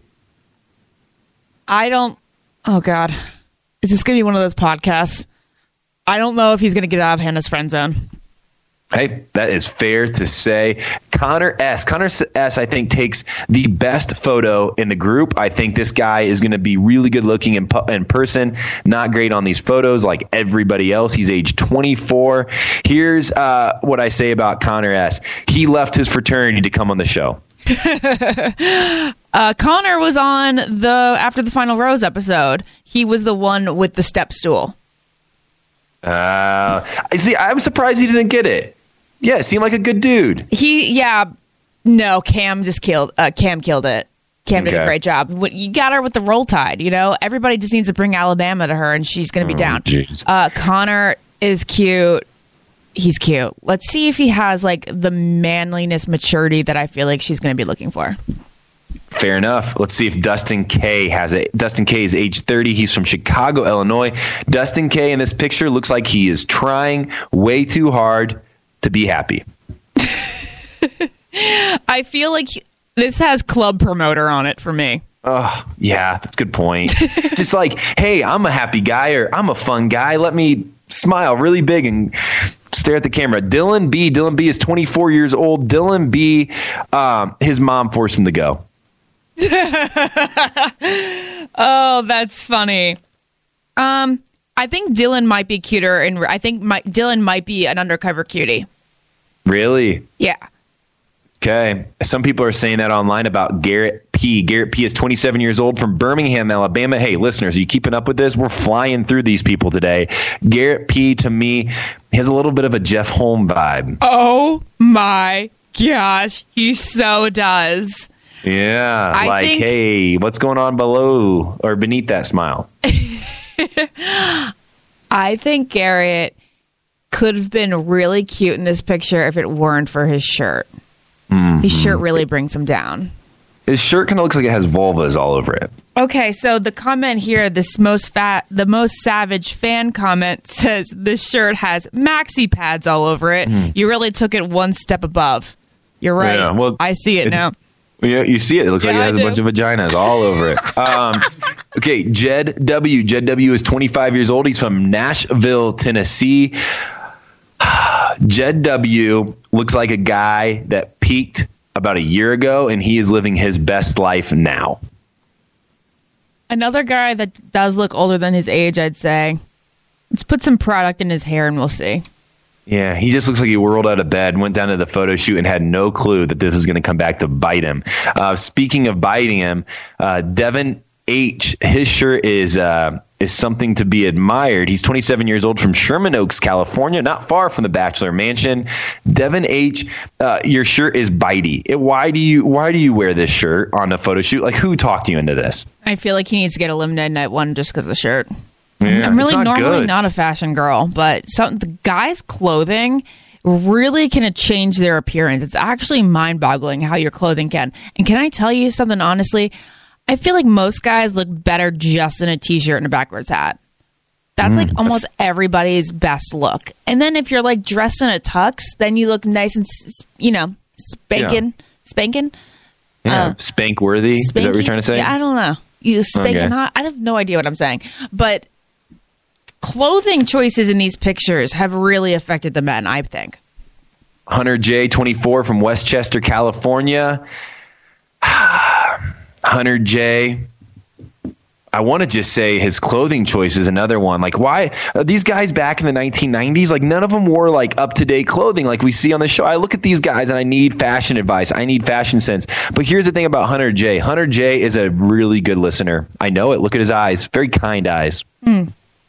I don't... Oh, God. Is this going to be one of those podcasts? I don't know if he's going to get out of Hannah's friend zone. Hey, that is fair to say. Connor S. Connor S, I think, takes the best photo in the group. I think this guy is going to be really good looking in, pu- in person. Not great on these photos like everybody else. He's age twenty-four. Here's uh, what I say about Connor S. He left his fraternity to come on the show. uh, Connor was on the After the Final Rose episode. He was the one with the step stool. Uh, I see. I'm surprised he didn't get it. Yeah, it seemed like a good dude. He, yeah, no, Cam just killed. Uh, Cam killed it. Cam did Okay. a great job. What- You got her with the Roll Tide. You know, everybody just needs to bring Alabama to her, and she's going to be Oh, down. jeez. Uh, Connor is cute. He's cute. Let's see if he has like the manliness, maturity that I feel like she's going to be looking for. Fair enough. Let's see if Dustin K has it. Dustin K is age thirty. He's from Chicago, Illinois. Dustin K in this picture looks like he is trying way too hard to be happy. I feel like this has club promoter on it for me. Oh, yeah, that's a good point. Just like, hey, I'm a happy guy or I'm a fun guy. Let me smile really big and stare at the camera. Dylan B. Dylan B is twenty-four years old. Dylan B, um, his mom forced him to go. Oh, that's funny. Um, I think Dylan might be cuter, and I think my, Dylan might be an undercover cutie. Really? Yeah. Okay. Some people are saying that online about Garrett P. Garrett P is twenty-seven years old from Birmingham, Alabama. Hey, listeners, are you keeping up with this? We're flying through these people today. Garrett P, to me, has a little bit of a Jeff Holm vibe. Oh my gosh, he so does. Yeah. I like, think- hey, what's going on below or beneath that smile? I think Garrett could have been really cute in this picture if it weren't for his shirt. Mm-hmm. His shirt really brings him down. His shirt kind of looks like it has vulvas all over it. Okay, so the comment here, this most fat, the most savage fan comment says this shirt has maxi pads all over it. Mm. You really took it one step above. You're right. Yeah, well, I see it, it- now. Yeah, you see it. It looks like Yeah, it has I a do. bunch of vaginas all over it. Um, okay, Jed W. Jed W. is twenty-five years old. He's from Nashville, Tennessee. Jed W. looks like a guy that peaked about a year ago, and he is living his best life now. Another guy that does look older than his age, I'd say. Let's put some product in his hair and we'll see. Yeah, he just looks like he whirled out of bed, went down to the photo shoot, and had no clue that this was going to come back to bite him. Uh, speaking of biting him, uh, Devin H., his shirt is uh, is something to be admired. He's twenty-seven years old from Sherman Oaks, California, not far from the Bachelor Mansion. Devin H., uh, your shirt is bitey. It, why do you why do you wear this shirt on a photo shoot? Like, who talked you into this? I feel like he needs to get a limited night one just because of the shirt. Yeah, I'm really it's not normally good. not a fashion girl, but some the guys' clothing really can change their appearance. It's actually mind-boggling how your clothing can. And can I tell you something honestly? I feel like most guys look better just in a t-shirt and a backwards hat. That's Mm. like almost everybody's best look. And then if you're like dressed in a tux, then you look nice and s- you know spanking, spanking. Yeah, Uh, spank worthy. Is that what you're Spanky? trying to say? Yeah, I don't know. You spanking Okay. hot? I have no idea what I'm saying. But clothing choices in these pictures have really affected the men, I think. Hunter J, twenty-four from Westchester, California. Hunter J, I want to just say his clothing choice is another one. Like, why uh, these guys back in the nineteen nineties, like none of them wore like up to date clothing like we see on the show. I look at these guys and I need fashion advice. I need fashion sense. But here's the thing about Hunter J. Hunter J is a really good listener. I know it. Look at his eyes. Very kind eyes. Hmm.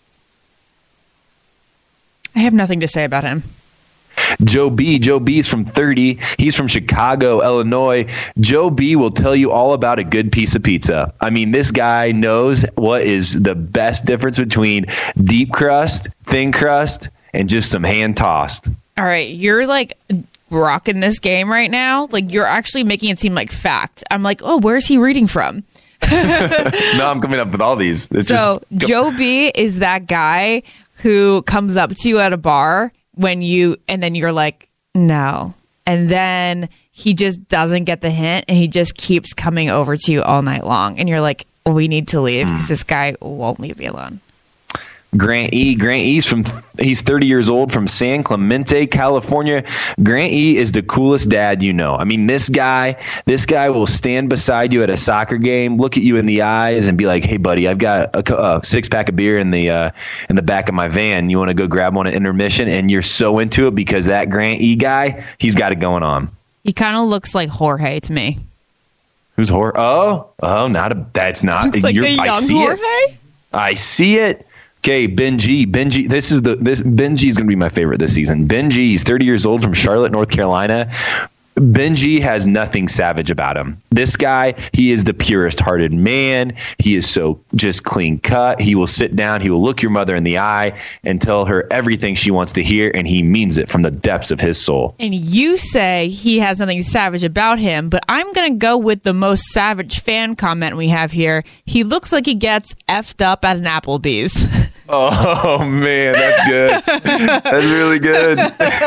I have nothing to say about him. Joe B. Joe B is from thirty. He's from Chicago, Illinois. Joe B will tell you all about a good piece of pizza. I mean, this guy knows what is the best difference between deep crust, thin crust, and just some hand tossed. All right, you're like rocking this game right now. Like you're actually making it seem like fact. I'm like, oh, where's he reading from? No, I'm coming up with all these. It's So just, Joe B is that guy who comes up to you at a bar when you, and then you're like, no. And then he just doesn't get the hint and he just keeps coming over to you all night long. And you're like, we need to leave because this guy won't leave me alone. Grant E. Grant E's from he's thirty years old from San Clemente, California. Grant E is the coolest dad you know. I mean, this guy, this guy will stand beside you at a soccer game, look at you in the eyes, and be like, "Hey, buddy, I've got a, a six pack of beer in the uh, in the back of my van. You want to go grab one at intermission?" And you're so into it because that Grant E guy, he's got it going on. He kind of looks like Jorge to me. Who's Jorge? Oh, oh, not a. That's not. Looks like you're, a young I see Jorge. It. I see it. Okay, Benji. Benji. This is the this Benji is going to be my favorite this season. Benji. He's thirty years old from Charlotte, North Carolina. Benji has nothing savage about him. This guy, he is the purest hearted man. He is so just clean cut. He will sit down. He will look your mother in the eye and tell her everything she wants to hear, and he means it from the depths of his soul. And you say he has nothing savage about him, but I'm going to go with the most savage fan comment we have here. He looks like he gets effed up at an Applebee's. Oh, man, that's good. That's really good.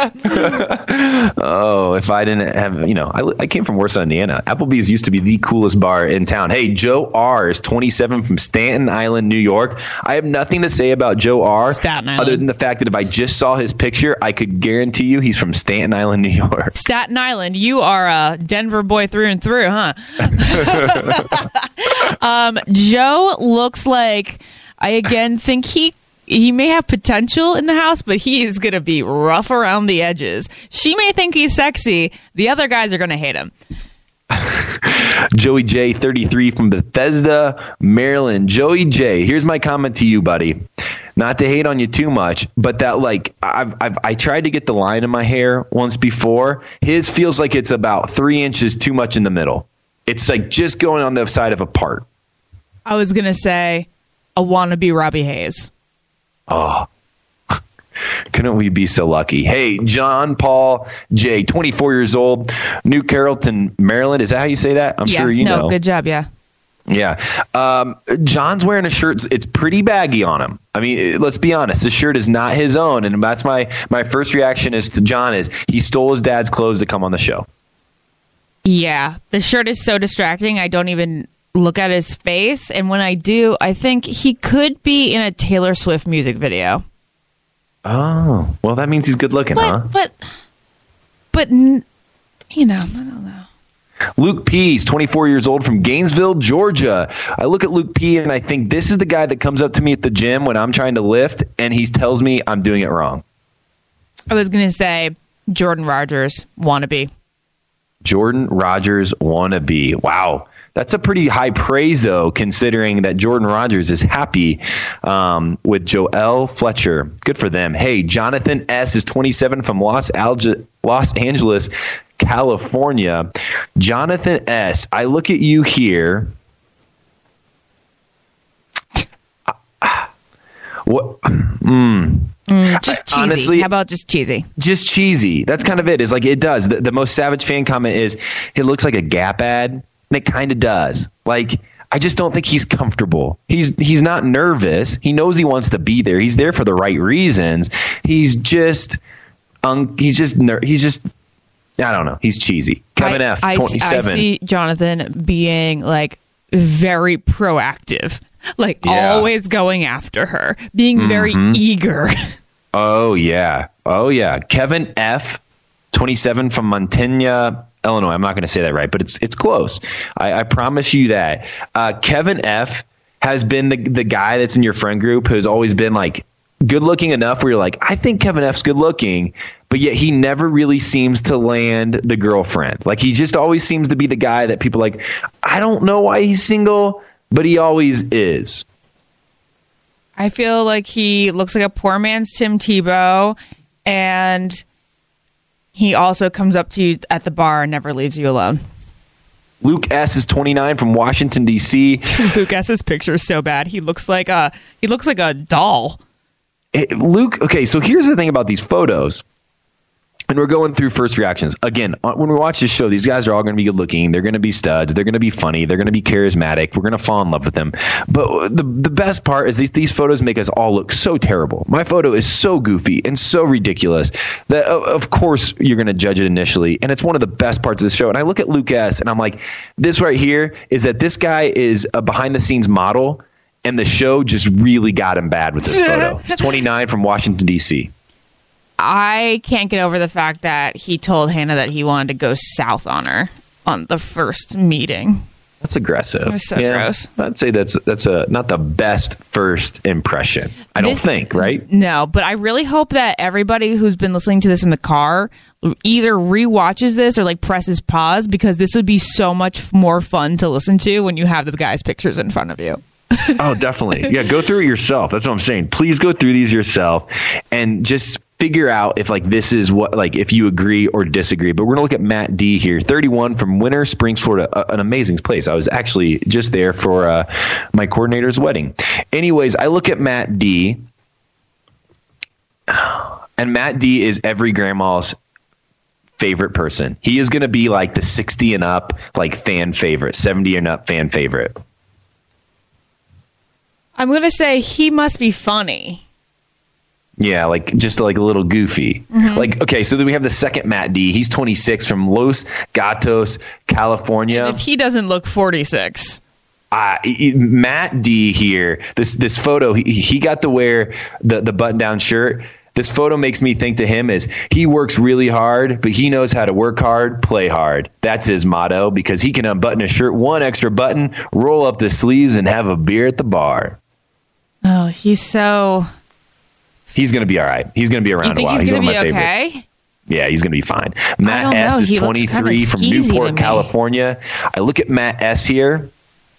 Oh, if I didn't have, you know, I, I came from Warsaw, Indiana. Applebee's used to be the coolest bar in town. Hey, Joe R. is twenty-seven from Staten Island, New York. I have nothing to say about Joe R. Staten Island. Other than the fact that if I just saw his picture, I could guarantee you he's from Staten Island, New York. Staten Island. You are a Denver boy through and through, huh? um, Joe looks like... I, again, think he he may have potential in the house, but he is going to be rough around the edges. She may think he's sexy. The other guys are going to hate him. Joey J, thirty-three from Bethesda, Maryland. Joey J, here's my comment to you, buddy. Not to hate on you too much, but that, like, I've, I've I tried to get the line in my hair once before. His feels like it's about three inches too much in the middle. It's like just going on the side of a part. I was going to say... a wannabe Robbie Hayes. Oh, couldn't we be so lucky? Hey, John Paul J, twenty-four years old, New Carrollton, Maryland. Is that how you say that? I'm yeah, sure you no, know. Good job, yeah. Yeah. Um, John's wearing a shirt. It's pretty baggy on him. I mean, let's be honest. The shirt is not his own. And that's my, my first reaction is to John is he stole his dad's clothes to come on the show. Yeah. The shirt is so distracting. I don't even... look at his face, and when I do, I think he could be in a Taylor Swift music video. Oh, well, that means he's good looking, but, huh? But, but, you know, I don't know. Luke P is twenty-four years old from Gainesville, Georgia. I look at Luke P and I think this is the guy that comes up to me at the gym when I'm trying to lift, and he tells me I'm doing it wrong. I was going to say Jordan Rogers wannabe. Jordan Rogers wannabe. Wow. That's a pretty high praise, though, considering that Jordan Rogers is happy um, with Joelle Fletcher. Good for them. Hey, Jonathan S. is twenty-seven from Los, Alge- Los Angeles, California. Jonathan S., I look at you here. What? Mm. Mm, just cheesy. Honestly, how about just cheesy? Just cheesy. That's kind of it. It's like it does. The, the most savage fan comment is, it looks like a Gap ad. And it kind of does. Like, I just don't think he's comfortable. He's he's not nervous. He knows he wants to be there. He's there for the right reasons. He's just, um, he's just, ner- he's just, I don't know. He's cheesy. Kevin I, F, I, twenty-seven. I see Jonathan being like very proactive, like Yeah. always going after her, being Mm-hmm. very eager. Oh, yeah. Oh, yeah. Kevin F, twenty-seven from Montana, Illinois. I'm not going to say that right, but it's it's close. I, I promise you that. Uh, Kevin F has been the the guy that's in your friend group who's always been like good looking enough where you're like, I think Kevin F's good looking, but yet he never really seems to land the girlfriend. Like he just always seems to be the guy that people like, I don't know why he's single, but he always is. I feel like he looks like a poor man's Tim Tebow, and he also comes up to you at the bar and never leaves you alone. Luke S is twenty-nine from Washington, D C Luke S's picture is so bad. He looks like a he looks like a doll. It, Luke, okay, so here's the thing about these photos. And we're going through first reactions. Again, when we watch this show, these guys are all going to be good looking. They're going to be studs. They're going to be funny. They're going to be charismatic. We're going to fall in love with them. But the the best part is these, these photos make us all look so terrible. My photo is so goofy and so ridiculous that, of course, you're going to judge it initially. And it's one of the best parts of the show. And I look at Luke S. and I'm like, this right here is that this guy is a behind-the-scenes model. and the show just really got him bad with this photo. He's twenty-nine from Washington, D C. I can't get over the fact that he told Hannah that he wanted to go south on her on the first meeting. That's aggressive. It was so yeah, gross. I'd say that's that's a not the best first impression. I don't This- think, right? No, but I really hope that everybody who's been listening to this in the car either rewatches this or like presses pause, because this would be so much more fun to listen to when you have the guys' pictures in front of you. Oh, definitely. Yeah, go through it yourself. That's what I'm saying. Please go through these yourself and just figure out if like this is what, like if you agree or disagree. But we're going to look at Matt D here, thirty-one from Winter Springs, Florida, a, an amazing place. I was actually just there for uh, my coordinator's wedding. Anyways, I look at Matt D, and Matt D is every grandma's favorite person. He is going to be like the sixty and up, like fan favorite, seventy and up fan favorite. I'm going to say he must be funny. Yeah, like just like a little goofy. Mhm. Like, okay, so then we have the second Matt D. He's twenty-six from Los Gatos, California. If he doesn't look forty-six. Uh, he- Matt D here, this this photo, he, he got to wear the, the button-down shirt. This photo makes me think to him is he works really hard, but he knows how to work hard, play hard. That's his motto, because he can unbutton a shirt, one extra button, roll up the sleeves, and have a beer at the bar. Oh, he's so... He's going to be all right. He's going to be around You think a while. he's He's going one to of be my favorites. okay? Yeah, he's going to be fine. Matt don't S know. is He looks twenty-three kinda from skeezy to Newport, me. California. I look at Matt S here,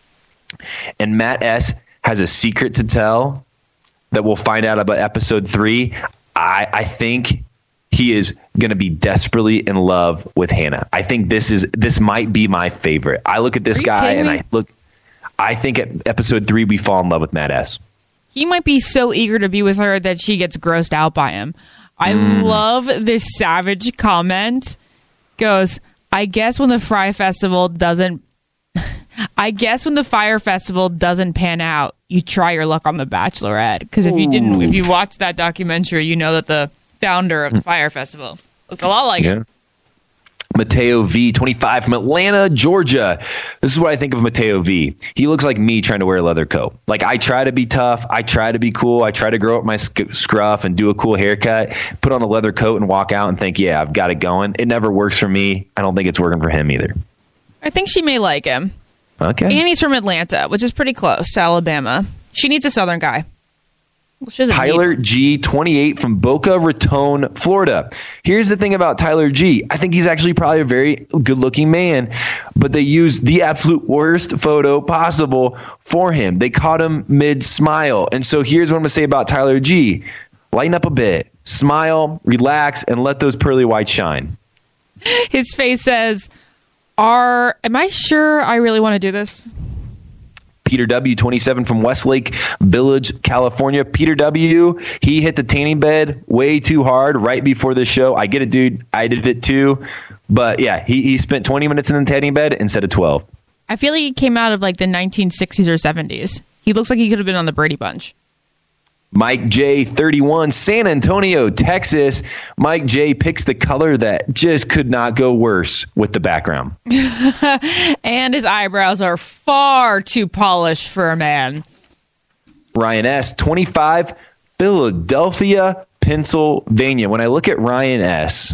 and Matt S has a secret to tell that we'll find out about episode three. I, I think he is going to be desperately in love with Hannah. I think this is this might be my favorite. I look at this Are you guy kidding and me? I look. I think at episode three we fall in love with Matt S. He might be so eager to be with her that she gets grossed out by him. I Mm. love this savage comment. Goes, I guess when the Fry Festival doesn't, I guess when the Fire Festival doesn't pan out, you try your luck on the Bachelorette. Because if you didn't, if you watched that documentary, you know that the founder of the Fire Festival looked a lot like Yeah. him. Mateo V, twenty-five from Atlanta, Georgia. This is what I think of Mateo V. He looks like me trying to wear a leather coat. Like, I try to be tough. I try to be cool. I try to grow up my sc- scruff and do a cool haircut, put on a leather coat and walk out and think, yeah, I've got it going. It never works for me. I don't think it's working for him either. I think she may like him. Okay. And he's from Atlanta, which is pretty close to Alabama. She needs a Southern guy. Well, she doesn't need Tyler G, twenty-eight from Boca Raton, Florida. Here's the thing about Tyler G. I think he's actually probably a very good-looking man, but they used the absolute worst photo possible for him. They caught him mid-smile. And so here's what I'm going to say about Tyler G. Lighten up a bit. Smile, relax, and let those pearly whites shine. His face says, "Are am I sure I really want to do this?" Peter W, twenty-seven from Westlake Village, California. Peter W, he hit the tanning bed way too hard right before the show. I get it, dude. I did it too. But yeah, he, he spent twenty minutes in the tanning bed instead of twelve. I feel like he came out of like the nineteen sixties or seventies. He looks like he could have been on the Brady Bunch. Mike J, thirty-one, San Antonio, Texas. Mike J picks the color that just could not go worse with the background. And his eyebrows are far too polished for a man. Ryan S, twenty-five, Philadelphia, Pennsylvania. When I look at Ryan S,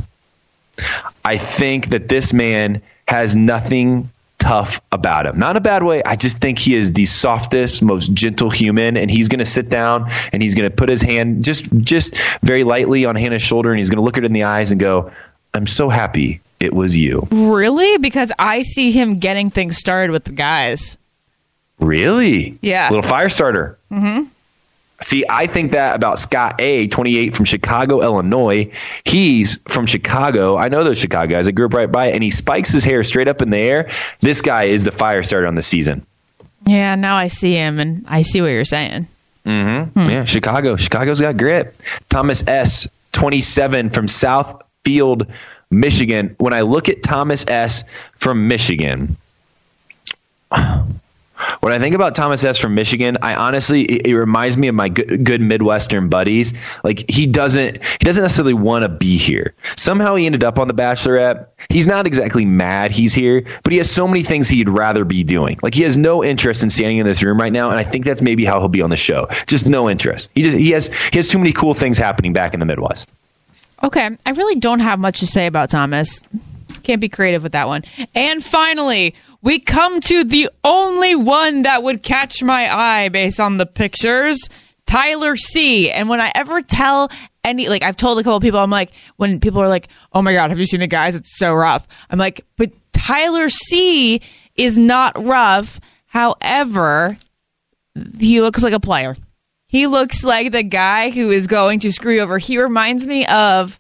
I think that this man has nothing tough about him. Not in a bad way. I just think he is the softest, most gentle human, and he's going to sit down and he's going to put his hand just just very lightly on Hannah's shoulder, and he's going to look her in the eyes and go, "I'm so happy it was you." Really? Because I see him getting things started with the guys. Really? Yeah. Little fire starter. Mm-hmm. See, I think that about Scott A, twenty-eight from Chicago, Illinois. He's from Chicago. I know those Chicago guys. I grew up right by it, and he spikes his hair straight up in the air. This guy is the fire starter on the season. Yeah, now I see him, and I see what you're saying. Mm-hmm. Hmm. Yeah, Chicago. Chicago's got grit. Thomas S, twenty-seven from Southfield, Michigan. When I look at Thomas S from Michigan, When I think about Thomas S. from Michigan, I honestly, it, it reminds me of my good, good Midwestern buddies. Like he doesn't, he doesn't necessarily want to be here. Somehow he ended up on The Bachelorette. He's not exactly mad he's here, but he has so many things he'd rather be doing. Like he has no interest in standing in this room right now. And I think that's maybe how he'll be on the show. Just no interest. He just, he has, he has too many cool things happening back in the Midwest. Okay. I really don't have much to say about Thomas. Can't be creative with that one. And finally, we come to the only one that would catch my eye based on the pictures, Tyler C. And when I ever tell any, like I've told a couple of people, I'm like, when people are like, oh my God, have you seen the guys? It's so rough. I'm like, but Tyler C is not rough. However, he looks like a player. He looks like the guy who is going to screw you over. He reminds me of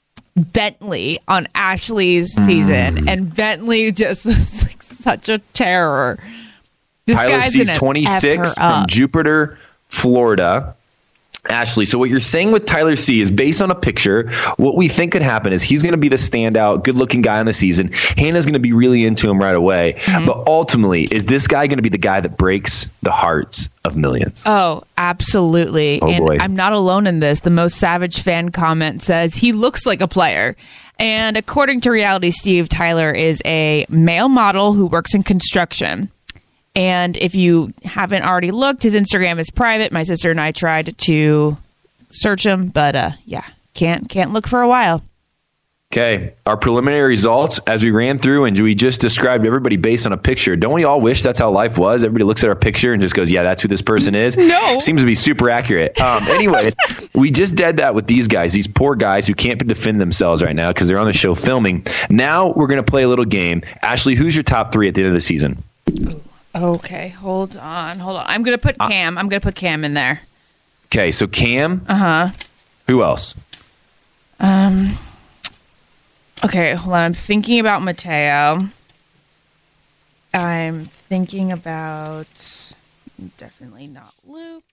Bentley on Ashley's season, mm. and Bentley just was like such a terror. This Tyler C's twenty-six from Jupiter, Florida. Ashley, so what you're saying with Tyler C is based on a picture. What we think could happen is he's going to be the standout, good-looking guy on the season. Hannah's going to be really into him right away. Mm-hmm. But ultimately, is this guy going to be the guy that breaks the hearts of millions? Oh, absolutely. Oh, and boy. I'm not alone in this. The Most Savage fan comment says he looks like a player. And according to Reality Steve, Tyler is a male model who works in construction. And if you haven't already looked, his Instagram is private. My sister and I tried to search him, but uh, yeah, can't can't look for a while. Okay, our preliminary results, as we ran through and we just described everybody based on a picture. Don't we all wish that's how life was? Everybody looks at our picture and just goes, yeah, that's who this person is. No. Seems to be super accurate. Um, anyways, we just did that with these guys, these poor guys who can't defend themselves right now because they're on the show filming. Now we're going to play a little game. Ashley, who's your top three at the end of the season? Okay, hold on, hold on. I'm going to put Cam. I'm going to put Cam in there. Okay, so Cam. Uh-huh. Who else? Um. Okay, hold on. I'm thinking about Mateo. I'm thinking about definitely not Luke.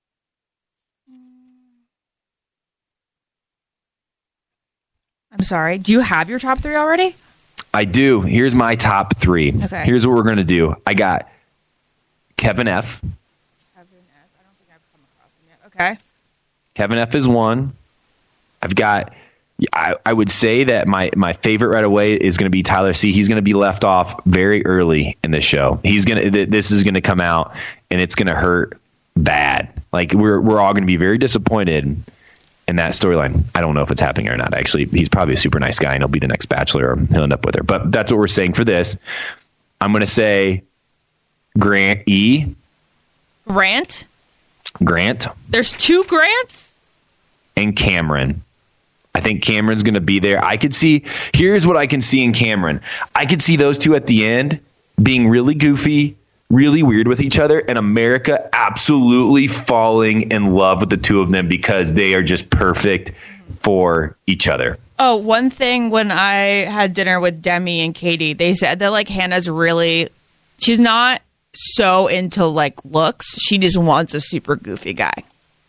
I'm sorry. Do you have your top three already? I do. Here's my top three. Okay. Here's what we're going to do. I got Kevin F. Kevin F. I don't think I've come across him yet. Okay. Kevin F is one. I've got, I, I would say that my, my favorite right away is going to be Tyler C. He's going to be left off very early in the show. He's going to, this is going to come out and it's going to hurt bad. Like we're, we're all going to be very disappointed in that storyline. I don't know if it's happening or not. Actually, he's probably a super nice guy and he'll be the next Bachelor or he'll end up with her. But that's what we're saying for this. I'm going to say Grant E. Grant? Grant. There's two Grants? And Cameron. I think Cameron's going to be there. I could see, here's what I can see in Cameron. I could see those two at the end being really goofy, really weird with each other, and America absolutely falling in love with the two of them because they are just perfect for each other. Oh, one thing when I had dinner with Demi and Katie, they said that like Hannah's really, she's not so into like looks. She just wants a super goofy guy.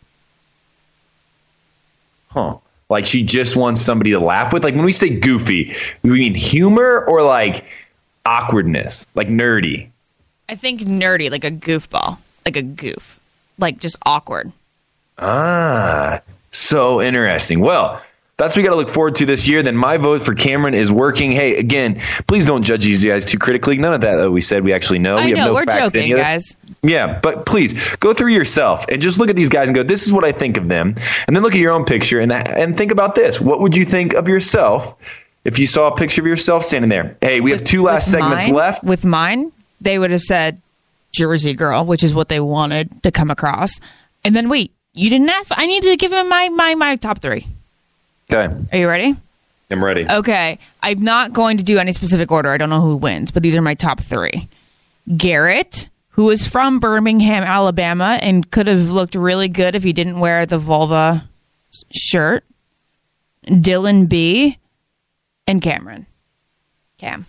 Huh. Like she just wants somebody to laugh with. Like when we say goofy, we mean humor or like awkwardness, like nerdy. I think nerdy, like a goofball, like a goof, like just awkward. Ah, so interesting. Well, that's what we got to look forward to this year. Then my vote for Cameron is working. Hey, again, please don't judge these guys too critically. None of that that we said we actually know. I we have know, no we're facts joking, in this. guys. Yeah, but please go through yourself and just look at these guys and go, this is what I think of them. And then look at your own picture and and think about this. What would you think of yourself if you saw a picture of yourself standing there? Hey, we With, have two last segments mine, left. With mine, they would have said Jersey girl, which is what they wanted to come across. And then wait, you didn't ask. I needed to give him my my my top three. Okay. Are you ready? I'm ready. Okay. I'm not going to do any specific order. I don't know who wins, but these are my top three. Garrett, who is from Birmingham, Alabama, and could have looked really good if he didn't wear the vulva shirt. Dylan B. and Cameron. Cam.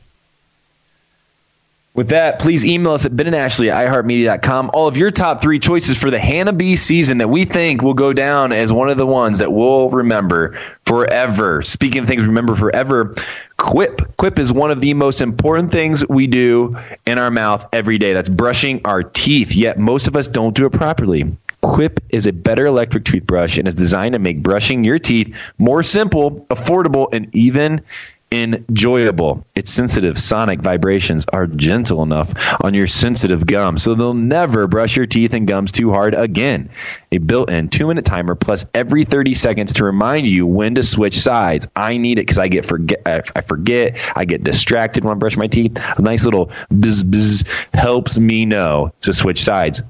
With that, please email us at Ben and Ashley at i heart media dot com. All of your top three choices for the Hannah B season that we think will go down as one of the ones that we'll remember forever. Speaking of things we remember forever, Quip. Quip is one of the most important things we do in our mouth every day. That's brushing our teeth, yet most of us don't do it properly. Quip is a better electric toothbrush and is designed to make brushing your teeth more simple, affordable, and even enjoyable. Its sensitive sonic vibrations are gentle enough on your sensitive gums, so they'll never brush your teeth and gums too hard again. A built-in two-minute timer plus every thirty seconds to remind you when to switch sides. I need it because I get forget, I forget, I get distracted when I brush my teeth. A nice little bzz bzz helps me know to switch sides.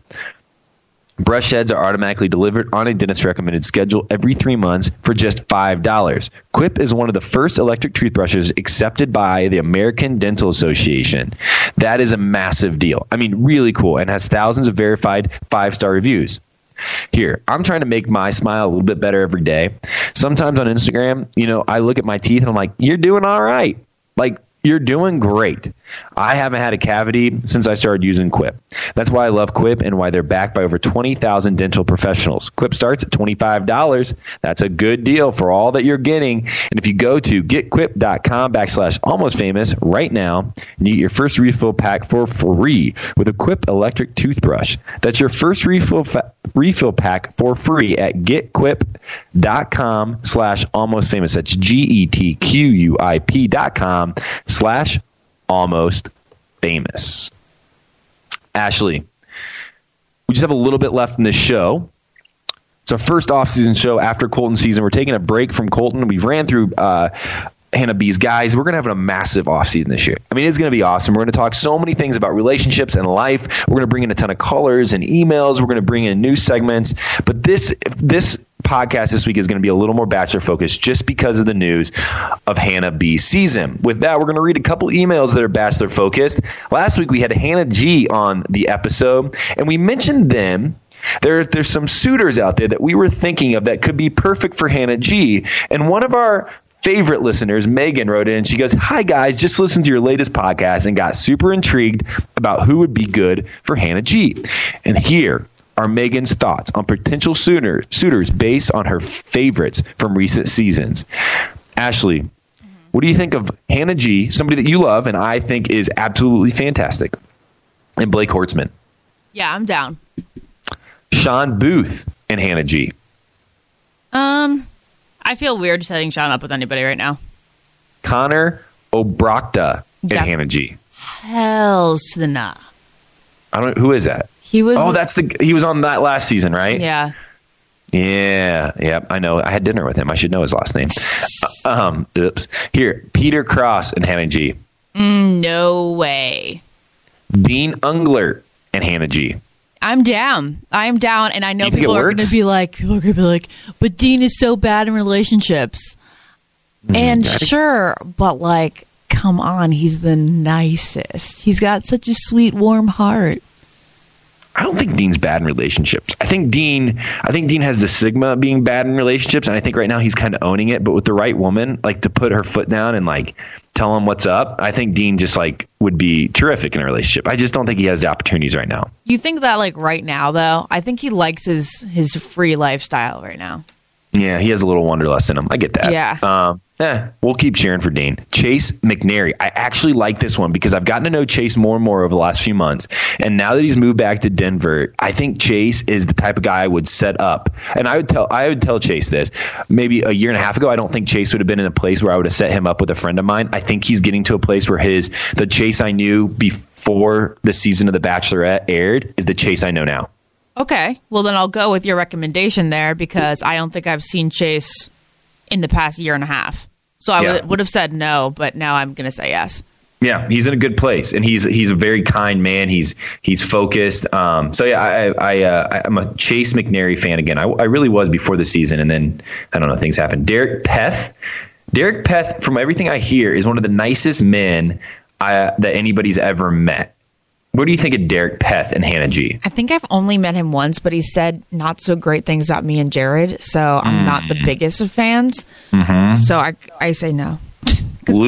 Brush heads are automatically delivered on a dentist recommended schedule every three months for just five dollars. Quip is one of the first electric toothbrushes accepted by the American Dental Association. That is a massive deal. I mean, really cool, and has thousands of verified five-star reviews. Here, I'm trying to make my smile a little bit better every day. Sometimes on Instagram, you know, I look at my teeth and I'm like, you're doing all right. Like, you're doing great. I haven't had a cavity since I started using Quip. That's why I love Quip and why they're backed by over twenty thousand dental professionals. Quip starts at twenty-five dollars. That's a good deal for all that you're getting. And if you go to getquip.com backslash almost famous right now, and you get your first refill pack for free with a Quip electric toothbrush. That's your first refill fa- refill pack for free at getquip.com slash almost famous. That's G-E-T-Q-U-I-P dot com slash almost famous. Ashley, we just have a little bit left in this show. It's our first off-season show after Colton season. We're taking a break from Colton. We've ran through uh, Hannah B's guys. We're going to have a massive off-season this year. I mean, it's going to be awesome. We're going to talk so many things about relationships and life. We're going to bring in a ton of callers and emails. We're going to bring in new segments. But this this podcast this week is going to be a little more Bachelor focused just because of the news of Hannah B's season. With that, we're going to read a couple emails that are Bachelor focused. Last week, we had Hannah G on the episode, and we mentioned them. There, there's some suitors out there that we were thinking of that could be perfect for Hannah G. And one of our favorite listeners, Megan, wrote in and she goes, "Hi guys, just listened to your latest podcast and got super intrigued about who would be good for Hannah G. And here are Megan's thoughts on potential suitor, suitors based on her favorites from recent seasons." Ashley, what do you think of Hannah G, somebody that you love and I think is absolutely fantastic, and Blake Hortzman? Yeah, I'm down. Sean Booth and Hannah G. Um, I feel weird setting Sean up with anybody right now. Connor Obrachta and yeah. Hannah G. Hells to the nah. I don't. Who is that? He was. Oh, that's the. He was on that last season, right? Yeah. Yeah. Yeah. I know. I had dinner with him. I should know his last name. uh, um. Oops. Here, Peter Cross and Hannah G. Mm, no way. Dean Ungler and Hannah G. I'm down. I'm down, and I know you people are going to be like, people are going to be like, but Dean is so bad in relationships. Mm, and sure, but like, come on, he's the nicest. He's got such a sweet, warm heart. I don't think Dean's bad in relationships. I think Dean, I think Dean has the stigma of being bad in relationships, and I think right now he's kind of owning it. But with the right woman, like to put her foot down and like tell him what's up, I think Dean just like would be terrific in a relationship. I just don't think he has the opportunities right now. You think that like right now though? I think he likes his his free lifestyle right now. Yeah, he has a little wanderlust in him. I get that. Yeah. Um, eh, we'll keep cheering for Dean. Chase McNary. I actually like this one because I've gotten to know Chase more and more over the last few months. And now that he's moved back to Denver, I think Chase is the type of guy I would set up. And I would tell I would tell Chase this. Maybe a year and a half ago, I don't think Chase would have been in a place where I would have set him up with a friend of mine. I think he's getting to a place where his the Chase I knew before the season of The Bachelorette aired is the Chase I know now. Okay, well then I'll go with your recommendation there because I don't think I've seen Chase in the past year and a half. So I yeah. would, would have said no, but now I'm going to say yes. Yeah, he's in a good place, and he's he's a very kind man. He's he's focused. Um, so yeah, I I uh, I'm a Chase McNary fan again. I, I really was before the season, and then I don't know, things happened. Derek Peth, Derek Peth, from everything I hear, is one of the nicest men I, that anybody's ever met. What do you think of Derek Peth and Hannah G? I think I've only met him once, but he said not so great things about me and Jared, so I'm mm. not the biggest of fans. Mm-hmm. So I I say no. Luke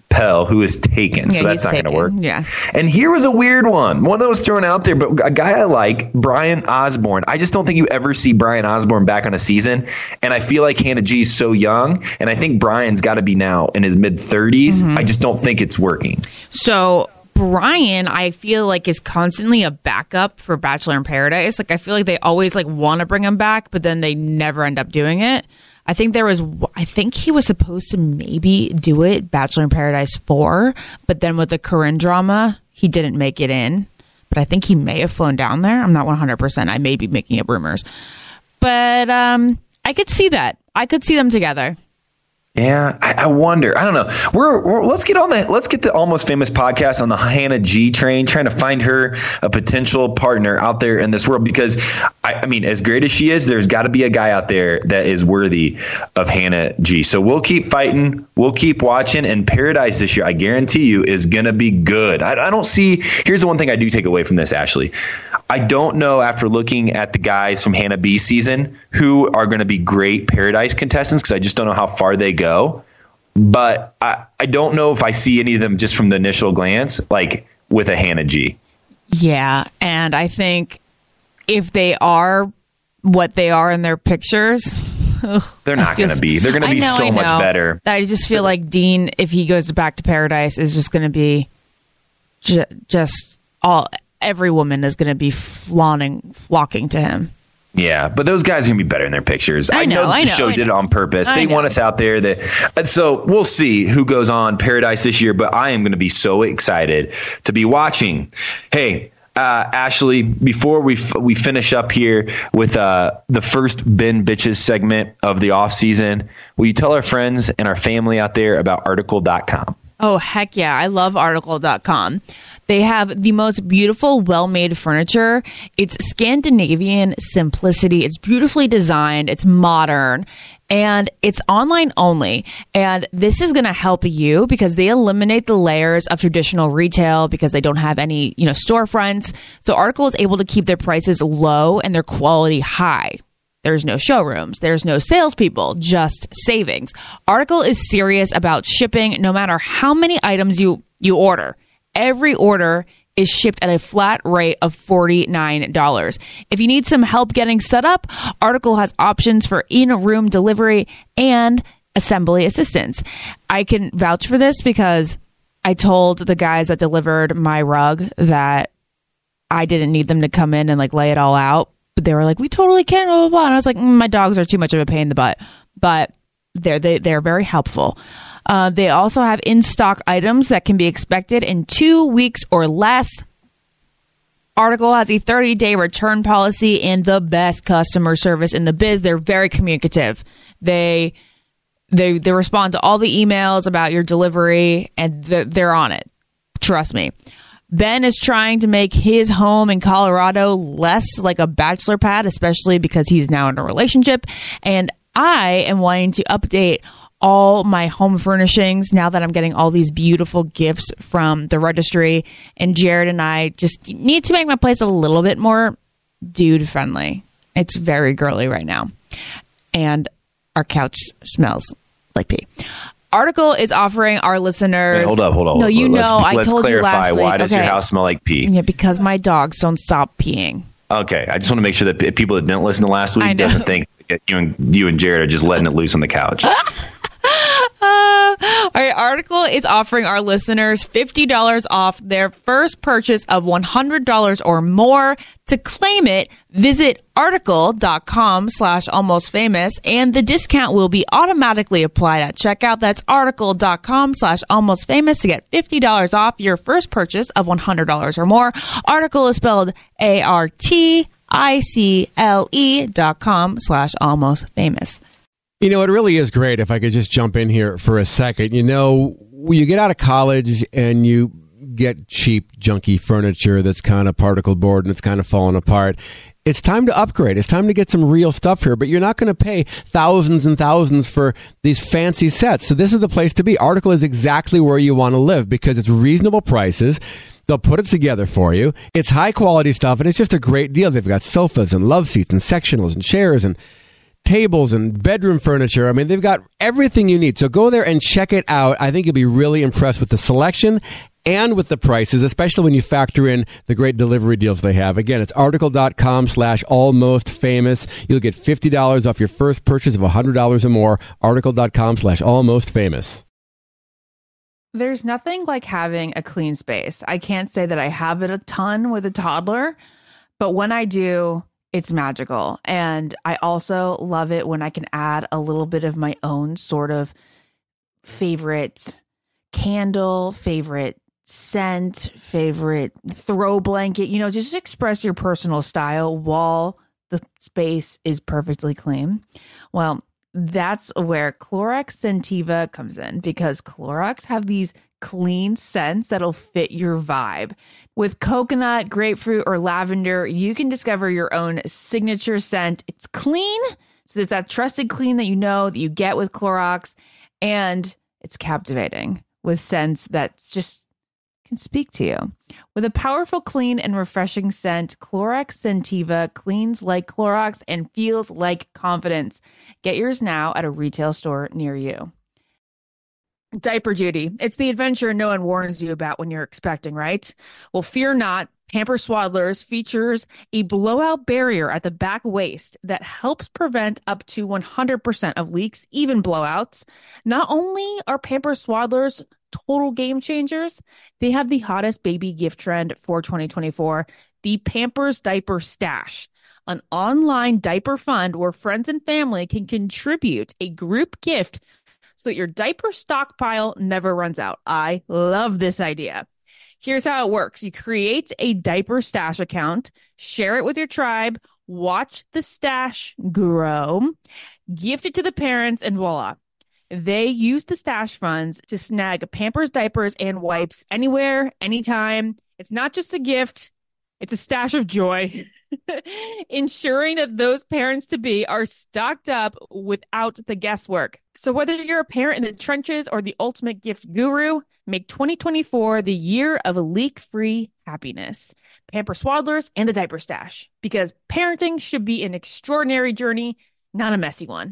Pell, who is taken. Yeah, so that's he's not going to work. Yeah. And here was a weird one. One that was thrown out there, but a guy I like, Brian Osborne. I just don't think you ever see Brian Osborne back on a season. And I feel like Hannah G is so young. And I think Brian's got to be now in his mid thirties. Mm-hmm. I just don't think it's working. So Brian, I feel like, is constantly a backup for Bachelor in Paradise. Like, I feel like they always like want to bring him back, but then they never end up doing it. I think there was, I think he was supposed to maybe do it, Bachelor in Paradise four, but then with the Corinne drama, he didn't make it in. But I think he may have flown down there. I'm not one hundred percent. I may be making up rumors. But um, I could see that. I could see them together. Yeah, I, I wonder. I don't know. We're, we're let's get on that. Let's get the Almost Famous podcast on the Hannah G train, trying to find her a potential partner out there in this world. Because I, I mean, as great as she is, there's got to be a guy out there that is worthy of Hannah G. So we'll keep fighting. We'll keep watching. And Paradise this year, I guarantee you, is gonna be good. I, I don't see. Here's the one thing I do take away from this, Ashley. I don't know, after looking at the guys from Hannah B season, who are going to be great Paradise contestants, because I just don't know how far they go. But I, I don't know if I see any of them just from the initial glance, like with a Hannah G. Yeah, and I think if they are what they are in their pictures, they're not going to be. They're going to be know, so much better. I just feel like Dean, if he goes back to Paradise, is just going to be j- just all... Every woman is going to be flaunting, flocking to him. Yeah, but those guys are going to be better in their pictures. I know, I know I the know, show I did know. it on purpose. I They know. want us out there. That, and so we'll see who goes on Paradise this year, but I am going to be so excited to be watching. Hey, uh, Ashley, before we f- we finish up here with uh, the first Ben Bitches segment of the off season, will you tell our friends and our family out there about article dot com? Oh, heck yeah. I love article dot com. They have the most beautiful, well-made furniture. It's Scandinavian simplicity. It's beautifully designed. It's modern. And it's online only. And this is going to help you because they eliminate the layers of traditional retail because they don't have any, you know, storefronts. So Article is able to keep their prices low and their quality high. There's no showrooms. There's no salespeople, just savings. Article is serious about shipping no matter how many items you, you order. Every order is shipped at a flat rate of forty-nine dollars. If you need some help getting set up, Article has options for in-room delivery and assembly assistance. I can vouch for this because I told the guys that delivered my rug that I didn't need them to come in and like lay it all out. But they were like, we totally can, blah, blah, blah. And I was like, mm, my dogs are too much of a pain in the butt. But they're, they, they're very helpful. Uh, they also have in-stock items that can be expected in two weeks or less. Article has a thirty-day return policy and the best customer service in the biz. They're very communicative. They they they respond to all the emails about your delivery, and they're on it. Trust me. Ben is trying to make his home in Colorado less like a bachelor pad, especially because he's now in a relationship. And I am wanting to update all my home furnishings now that I'm getting all these beautiful gifts from the registry. And Jared and I just need to make my place a little bit more dude friendly. It's very girly right now. And our couch smells like pee. Article is offering our listeners. Wait, hold up, hold up. No, you let's, know, I let's told clarify, you last week. why does okay. your house smell like pee? Yeah, because my dogs don't stop peeing. Okay, I just want to make sure that p- people that didn't listen to last I week know. doesn't think that you and you and Jared are just letting it loose on the couch. Uh, all right, Article is offering our listeners fifty dollars off their first purchase of one hundred dollars or more. To claim it, visit article.com slash almost famous, and the discount will be automatically applied at checkout. That's article.com slash almost famous to get fifty dollars off your first purchase of one hundred dollars or more. Article is spelled A R T I C L E dot com slash almost famous. You know, it really is great if I could just jump in here for a second. You know, when you get out of college and you get cheap, junky furniture that's kind of particle board and it's kind of falling apart, it's time to upgrade. It's time to get some real stuff here, but you're not going to pay thousands and thousands for these fancy sets. So this is the place to be. Article is exactly where you want to live because it's reasonable prices. They'll put it together for you. It's high quality stuff, and it's just a great deal. They've got sofas and love seats and sectionals and chairs and tables and bedroom furniture. I mean, they've got everything you need. So go there and check it out. I think you'll be really impressed with the selection and with the prices, especially when you factor in the great delivery deals they have. Again, it's article.com slash almost famous. You'll get fifty dollars off your first purchase of one hundred dollars or more. Article.com slash almost famous. There's nothing like having a clean space. I can't say that I have it a ton with a toddler, but when I do, it's magical. And I also love it when I can add a little bit of my own sort of favorite candle, favorite scent, favorite throw blanket, you know, just express your personal style while the space is perfectly clean. Well, that's where Clorox Scentiva comes in, because Clorox have these clean scents that'll fit your vibe. With coconut, grapefruit, or lavender, you can discover your own signature scent. It's clean, so it's that trusted clean that you know that you get with Clorox, and it's captivating with scents that's just can speak to you. With a powerful, clean, and refreshing scent, Clorox Scentiva cleans like Clorox and feels like confidence. Get yours now at a retail store near you. Diaper duty. It's the adventure no one warns you about when you're expecting, right? Well, fear not. Pampers Swaddlers features a blowout barrier at the back waist that helps prevent up to one hundred percent of leaks, even blowouts. Not only are Pampers Swaddlers total game changers, they have the hottest baby gift trend for twenty twenty-four, the Pampers Diaper Stash, an online diaper fund where friends and family can contribute a group gift so that your diaper stockpile never runs out. I love this idea. Here's how it works. You create a diaper stash account, share it with your tribe, watch the stash grow, gift it to the parents, and voila. They use the stash funds to snag Pampers diapers and wipes anywhere, anytime. It's not just a gift. It's a stash of joy, ensuring that those parents-to-be are stocked up without the guesswork. So whether you're a parent in the trenches or the ultimate gift guru, make twenty twenty-four the year of leak-free happiness. Pampers Swaddlers and the Diaper Stash, because parenting should be an extraordinary journey, not a messy one.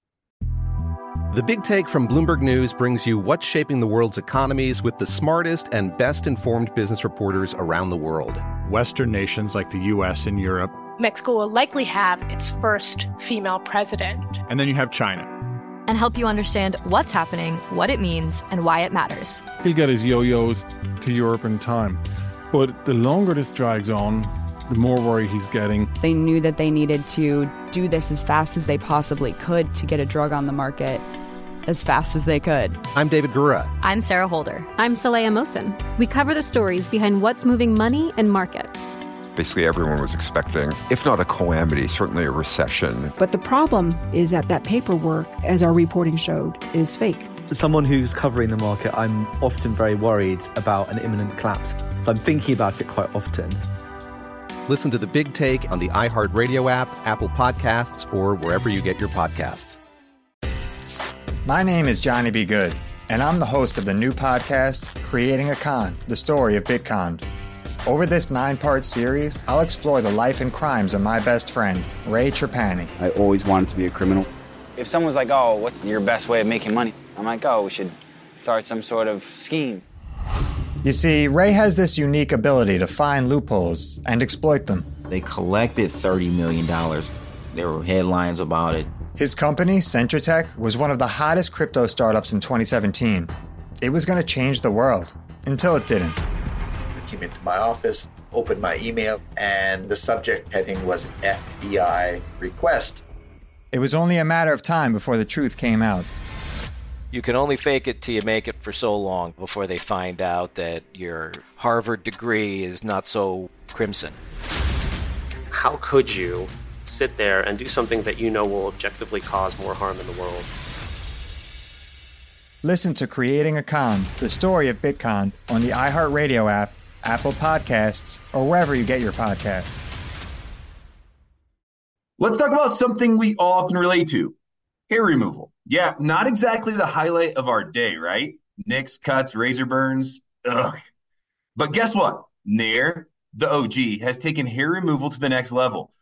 The Big Take from Bloomberg News brings you what's shaping the world's economies with the smartest and best-informed business reporters around the world. Western nations like the U S and Europe. Mexico will likely have its first female president. And then you have China. And help you understand what's happening, what it means, and why it matters. He'll get his yo-yos to Europe in time. But the longer this drags on, the more worry he's getting. They knew that they needed to do this as fast as they possibly could to get a drug on the market as fast as they could. I'm David Gura. I'm Sarah Holder. I'm Saleha Mohsen. We cover the stories behind what's moving money and markets. Basically, everyone was expecting, if not a calamity, certainly a recession. But the problem is that that paperwork, as our reporting showed, is fake. As someone who's covering the market, I'm often very worried about an imminent collapse. So I'm thinking about it quite often. Listen to The Big Take on the iHeartRadio app, Apple Podcasts, or wherever you get your podcasts. My name is Johnny B. Good, and I'm the host of the new podcast, Creating a Con, the story of Bitcoin. Over this nine-part series, I'll explore the life and crimes of my best friend, Ray Trapani. I always wanted to be a criminal. If someone's like, oh, what's your best way of making money? I'm like, oh, we should start some sort of scheme. You see, Ray has this unique ability to find loopholes and exploit them. They collected thirty million dollars. There were headlines about it. His company, Centratech, was one of the hottest crypto startups in twenty seventeen. It was going to change the world, until it didn't. I came into my office, opened my email, and the subject heading was F B I request. It was only a matter of time before the truth came out. You can only fake it till you make it for so long before they find out that your Harvard degree is not so crimson. How could you sit there and do something that you know will objectively cause more harm in the world? Listen to Creating a Con, the story of Bitcoin, on the iHeartRadio app, Apple Podcasts, or wherever you get your podcasts. Let's talk about something we all can relate to. Hair removal. Yeah, not exactly the highlight of our day, right? Nicks, cuts, razor burns. Ugh. But guess what? Nair, the O G, has taken hair removal to the next level.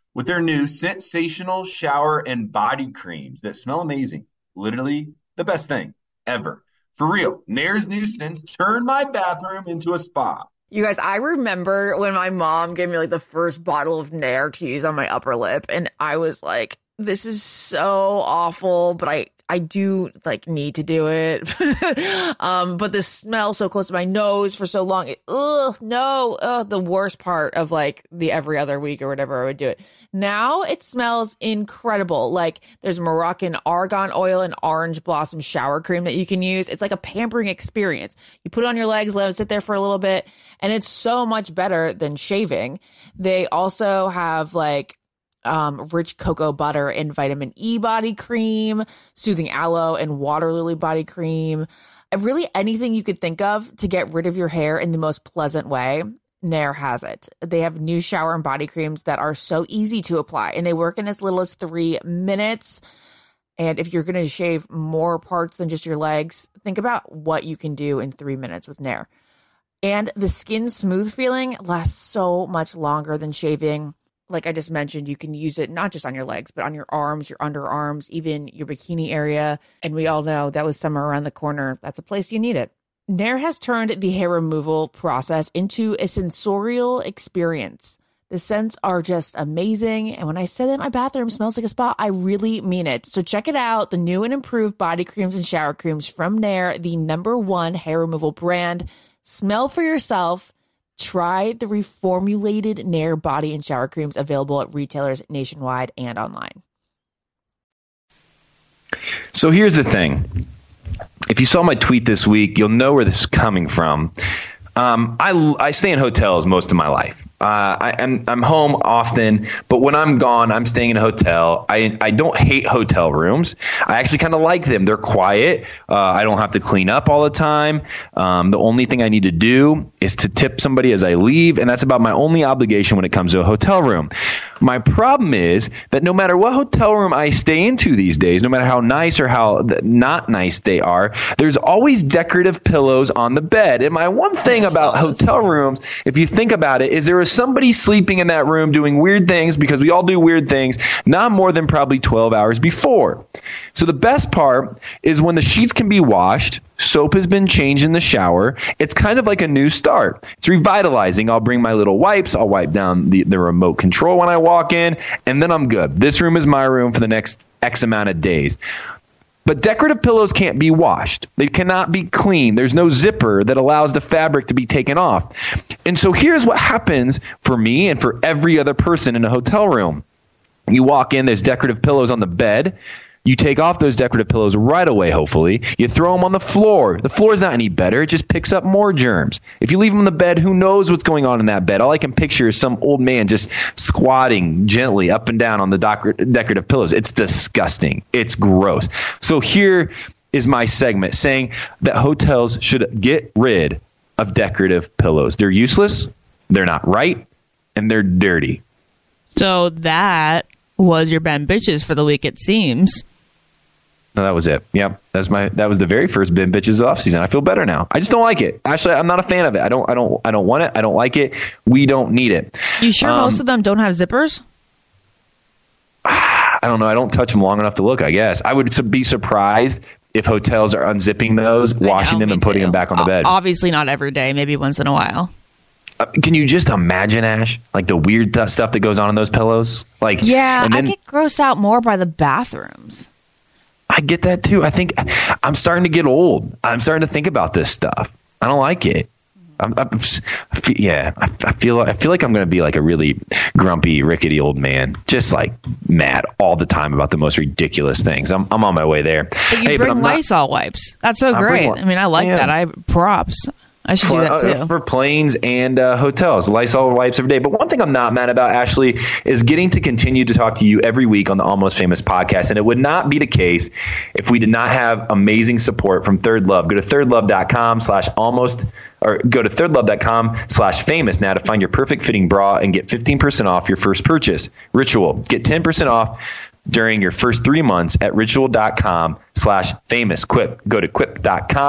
with their new sensational shower and body creams that smell amazing. Literally the best thing ever. For real, Nair's new scents turn my bathroom into a spa. You guys, I remember when my mom gave me like the first bottle of Nair to use on my upper lip, and I was like, this is so awful, but I, I do like need to do it. um, but the smell so close to my nose for so long, it, ugh, no, ugh, the worst part of like the every other week or whatever I would do it. Now it smells incredible. Like there's Moroccan argan oil and orange blossom shower cream that you can use. It's like a pampering experience. You put it on your legs, let them sit there for a little bit, and it's so much better than shaving. They also have like um, rich cocoa butter and vitamin E body cream, soothing aloe and water lily body cream. Really anything you could think of to get rid of your hair in the most pleasant way, Nair has it. They have new shower and body creams that are so easy to apply, and they work in as little as three minutes. And if you're going to shave more parts than just your legs, think about what you can do in three minutes with Nair. And the skin smooth feeling lasts so much longer than shaving. Like I just mentioned, you can use it not just on your legs, but on your arms, your underarms, even your bikini area. And we all know that with summer around the corner, that's a place you need it. Nair has turned the hair removal process into a sensorial experience. The scents are just amazing. And when I say that my bathroom smells like a spa, I really mean it. So check it out. The new and improved body creams and shower creams from Nair, the number one hair removal brand. Smell for yourself. Try the reformulated Nair body and shower creams available at retailers nationwide and online. So here's the thing. If you saw my tweet this week, you'll know where this is coming from. Um, I, I stay in hotels most of my life. Uh, I, I'm I'm home often, but when I'm gone, I'm staying in a hotel. I I don't hate hotel rooms. I actually kind of like them. They're quiet. Uh, I don't have to clean up all the time. Um, the only thing I need to do is to tip somebody as I leave, and that's about my only obligation when it comes to a hotel room. My problem is that no matter what hotel room I stay into these days, no matter how nice or how not nice they are, there's always decorative pillows on the bed. And my one thing about hotel rooms, if you think about it, is there is somebody sleeping in that room doing weird things, because we all do weird things, not more than probably twelve hours before. So the best part is when the sheets can be washed, soap has been changed in the shower. It's kind of like a new start. It's revitalizing. I'll bring my little wipes. I'll wipe down the, the remote control when I walk in, and then I'm good. This room is my room for the next X amount of days. But decorative pillows can't be washed. They cannot be cleaned. There's no zipper that allows the fabric to be taken off. And so here's what happens for me and for every other person in a hotel room. You walk in, there's decorative pillows on the bed. You take off those decorative pillows right away, hopefully. You throw them on the floor. The floor is not any better. It just picks up more germs. If you leave them on the bed, who knows what's going on in that bed? All I can picture is some old man just squatting gently up and down on the decorative pillows. It's disgusting. It's gross. So here is my segment saying that hotels should get rid of decorative pillows. They're useless, they're not right, and they're dirty. So that was your Ben Bitches for the week, it seems. No, that was it. Yep, that's my. That was the very first Ben Bitches off season. I feel better now. I just don't like it. Actually, I'm not a fan of it. I don't. I don't. I don't want it. I don't like it. We don't need it. You sure um, most of them don't have zippers? I don't know. I don't touch them long enough to look. I guess I would be surprised if hotels are unzipping those, washing know, them, and putting too. them back on the bed. Obviously, not every day. Maybe once in a while. Uh, can you just imagine, Ash, like the weird th- stuff that goes on in those pillows? Like, yeah, and then, I get grossed out more by the bathrooms. I get that too. I think I'm starting to get old. I'm starting to think about this stuff. I don't like it. I'm, I'm, I feel, yeah, I, I feel I feel like I'm going to be like a really grumpy, rickety old man, just like mad all the time about the most ridiculous things. I'm I'm on my way there. But you hey, bring but Lysol not, wipes. That's so I great. Bring, I mean, I like yeah. that. I props. I should for, do that too. Uh, for planes and uh, hotels, Lysol wipes every day. But one thing I'm not mad about, Ashley, is getting to continue to talk to you every week on the Almost Famous podcast. And it would not be the case if we did not have amazing support from Third Love. Go to thirdlove.com slash almost, or go to thirdlove.com slash famous now to find your perfect fitting bra and get fifteen percent off your first purchase. Ritual, get ten percent off during your first three months at ritual.com slash famous. Quip, go to quip.com.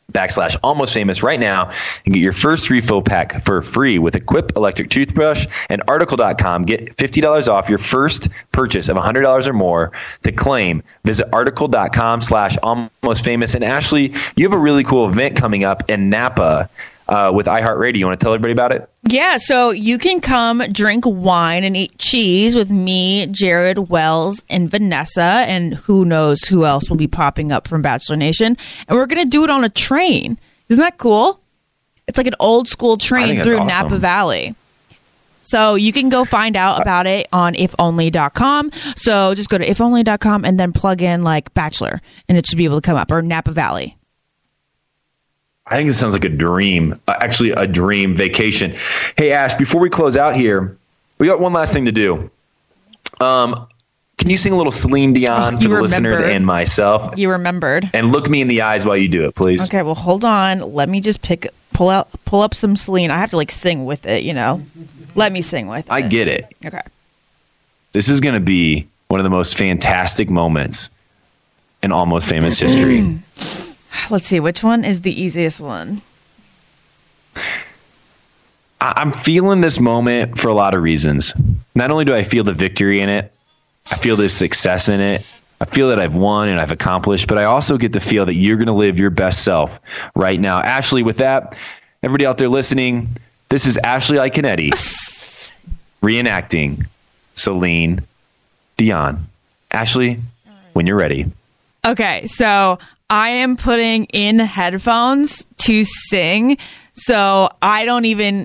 backslash almost famous right now and get your first refill pack for free with a Quip electric toothbrush, and article dot com. Get fifty dollars off your first purchase of one hundred dollars or more. To claim, visit article dot com slash almost famous. And Ashley, you have a really cool event coming up in Napa uh, with iHeartRadio. You want to tell everybody about it? Yeah, so you can come drink wine and eat cheese with me, Jared Wells, and Vanessa, and who knows who else will be popping up from Bachelor Nation. And we're going to do it on a train. Isn't that cool? It's like an old school train through awesome. Napa Valley. So you can go find out about it on if only dot com. So just go to if only dot com and then plug in like Bachelor, and it should be able to come up, or Napa Valley. I think it sounds like a dream, uh, actually a dream vacation. Hey, Ash, before we close out here, we got one last thing to do. Um, can you sing a little Celine Dion oh, for the listeners and myself? You remembered. And look me in the eyes while you do it, please. Okay, well, hold on. Let me just pick, pull out, pull up some Celine. I have to like sing with it, you know. Let me sing with it. I get it. Okay. This is going to be one of the most fantastic moments in Almost Famous history. Let's see, which one is the easiest one? I'm feeling this moment for a lot of reasons. Not only do I feel the victory in it, I feel the success in it. I feel that I've won and I've accomplished, but I also get to feel that you're going to live your best self right now. Ashley, with that, everybody out there listening, this is Ashley Iaconetti reenacting Celine Dion. Ashley, when you're ready. Okay, so I am putting in headphones to sing, so I don't even...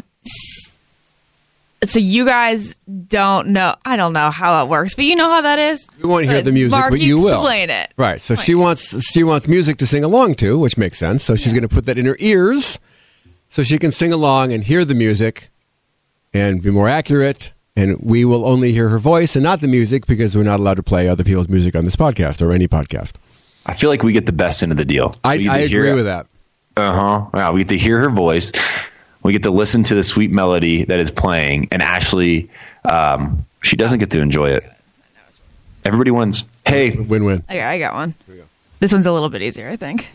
So you guys don't know. I don't know how that works, but you know how that is. You won't hear uh, the music, Mark, but you will. Explain it. Right. So she wants she wants music to sing along to, which makes sense. So she's yeah. going to put that in her ears, so she can sing along and hear the music, and be more accurate. And we will only hear her voice and not the music, because we're not allowed to play other people's music on this podcast or any podcast. I feel like we get the best end of the deal. I, I agree with that. Uh huh. Yeah, we get to hear her voice. We get to listen to the sweet melody that is playing, and Ashley, um, she doesn't get to enjoy it. Everybody wins. Hey, win-win. Okay, I got one. This one's a little bit easier, I think.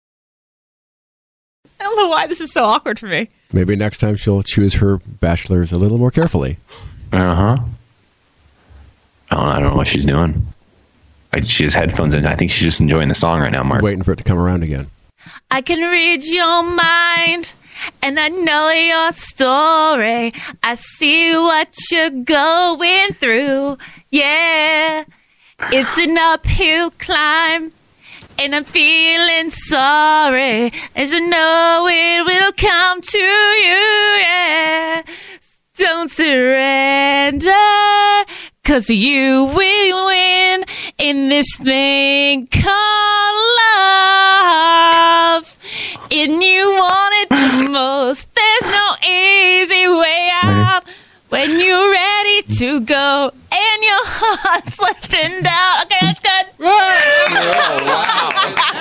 I don't know why this is so awkward for me. Maybe next time she'll choose her bachelors a little more carefully. Uh huh. I don't, I don't know what she's doing. She has headphones in. I think she's just enjoying the song right now, Mark. Waiting for it to come around again. I can read your mind, and I know your story. I see what you're going through. Yeah, it's an uphill climb, and I'm feeling sorry, as I know it will come to you. Yeah, don't surrender, 'cause you will win in this thing called love. And you want it the most. There's no easy way out when you're ready to go and your heart's lifting down. Okay, that's good. Oh, wow.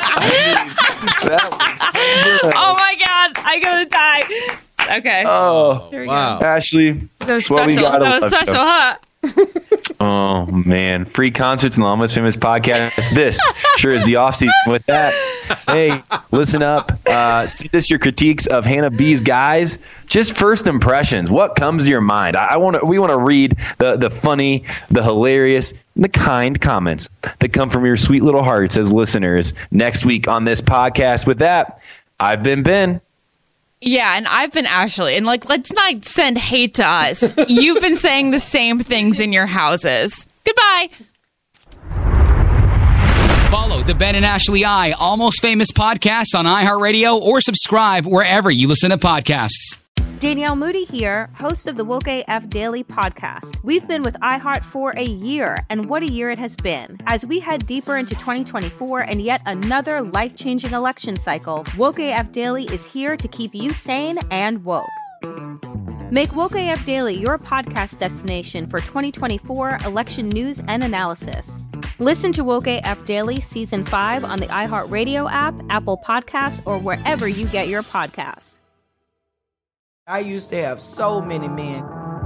Oh my God, I'm gonna die. Okay. Oh, Here we wow. go. Ashley, that was special. That was special, huh? Oh man, free concerts and the Almost Famous podcast. This sure is the off season with that. Hey, listen up. Uh, see this your critiques of Hannah B's guys. Just first impressions. What comes to your mind? I, I want to. We want to read the the funny, the hilarious, and the kind comments that come from your sweet little hearts as listeners next week on this podcast. With that, I've been Ben. Yeah, and I've been Ashley, and like, let's not send hate to us. You've been saying the same things in your houses. Goodbye. Follow the Ben and Ashley I Almost Famous podcast on iHeartRadio, or subscribe wherever you listen to podcasts. Danielle Moody here, host of the Woke A F Daily podcast. We've been with iHeart for a year, and what a year it has been. As we head deeper into twenty twenty-four and yet another life-changing election cycle, Woke A F Daily is here to keep you sane and woke. Make Woke A F Daily your podcast destination for twenty twenty-four election news and analysis. Listen to Woke A F Daily Season five on the iHeartRadio app, Apple Podcasts, or wherever you get your podcasts. I used to have so many men.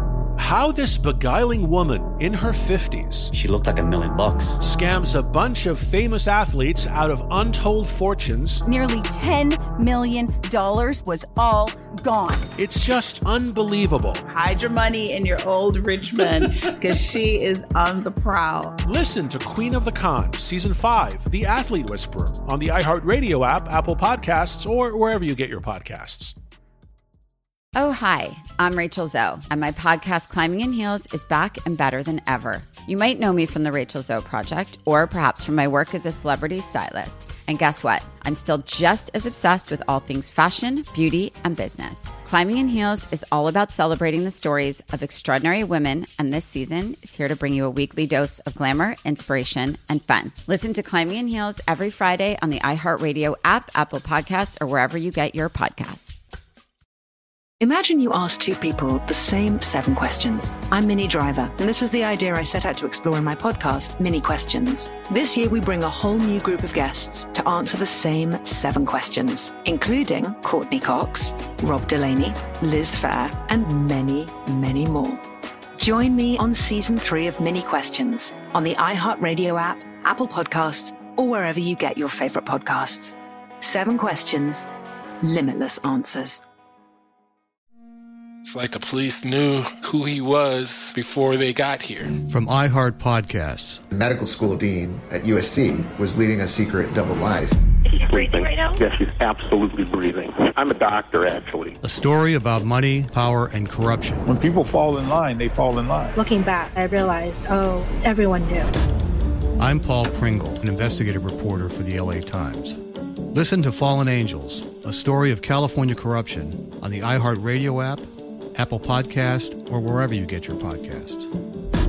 how this beguiling woman in her fifties, she looked like a million bucks, scams a bunch of famous athletes out of untold fortunes. Nearly ten million dollars was all gone. It's just unbelievable. Hide your money in your old rich man, because she is on the prowl. Listen to Queen of the Con, Season five, The Athlete Whisperer, on the iHeartRadio app, Apple Podcasts, or wherever you get your podcasts. Oh, hi, I'm Rachel Zoe, and my podcast, Climbing in Heels, is back and better than ever. You might know me from the Rachel Zoe Project, or perhaps from my work as a celebrity stylist. And guess what? I'm still just as obsessed with all things fashion, beauty, and business. Climbing in Heels is all about celebrating the stories of extraordinary women, and this season is here to bring you a weekly dose of glamour, inspiration, and fun. Listen to Climbing in Heels every Friday on the iHeartRadio app, Apple Podcasts, or wherever you get your podcasts. Imagine you ask two people the same seven questions. I'm Minnie Driver, and this was the idea I set out to explore in my podcast, Mini Questions. This year, we bring a whole new group of guests to answer the same seven questions, including Courtney Cox, Rob Delaney, Liz Phair, and many, many more. Join me on season three of Mini Questions on the iHeartRadio app, Apple Podcasts, or wherever you get your favorite podcasts. Seven questions, limitless answers. It's like the police knew who he was before they got here. From iHeart Podcasts. The medical school dean at U S C was leading a secret double life. He's breathing right now? Yes, he's absolutely breathing. I'm a doctor, actually. A story about money, power, and corruption. When people fall in line, they fall in line. Looking back, I realized, oh, everyone knew. I'm Paul Pringle, an investigative reporter for the L A Times. Listen to Fallen Angels, a story of California corruption on the iHeartRadio app, Apple Podcast, or wherever you get your podcasts.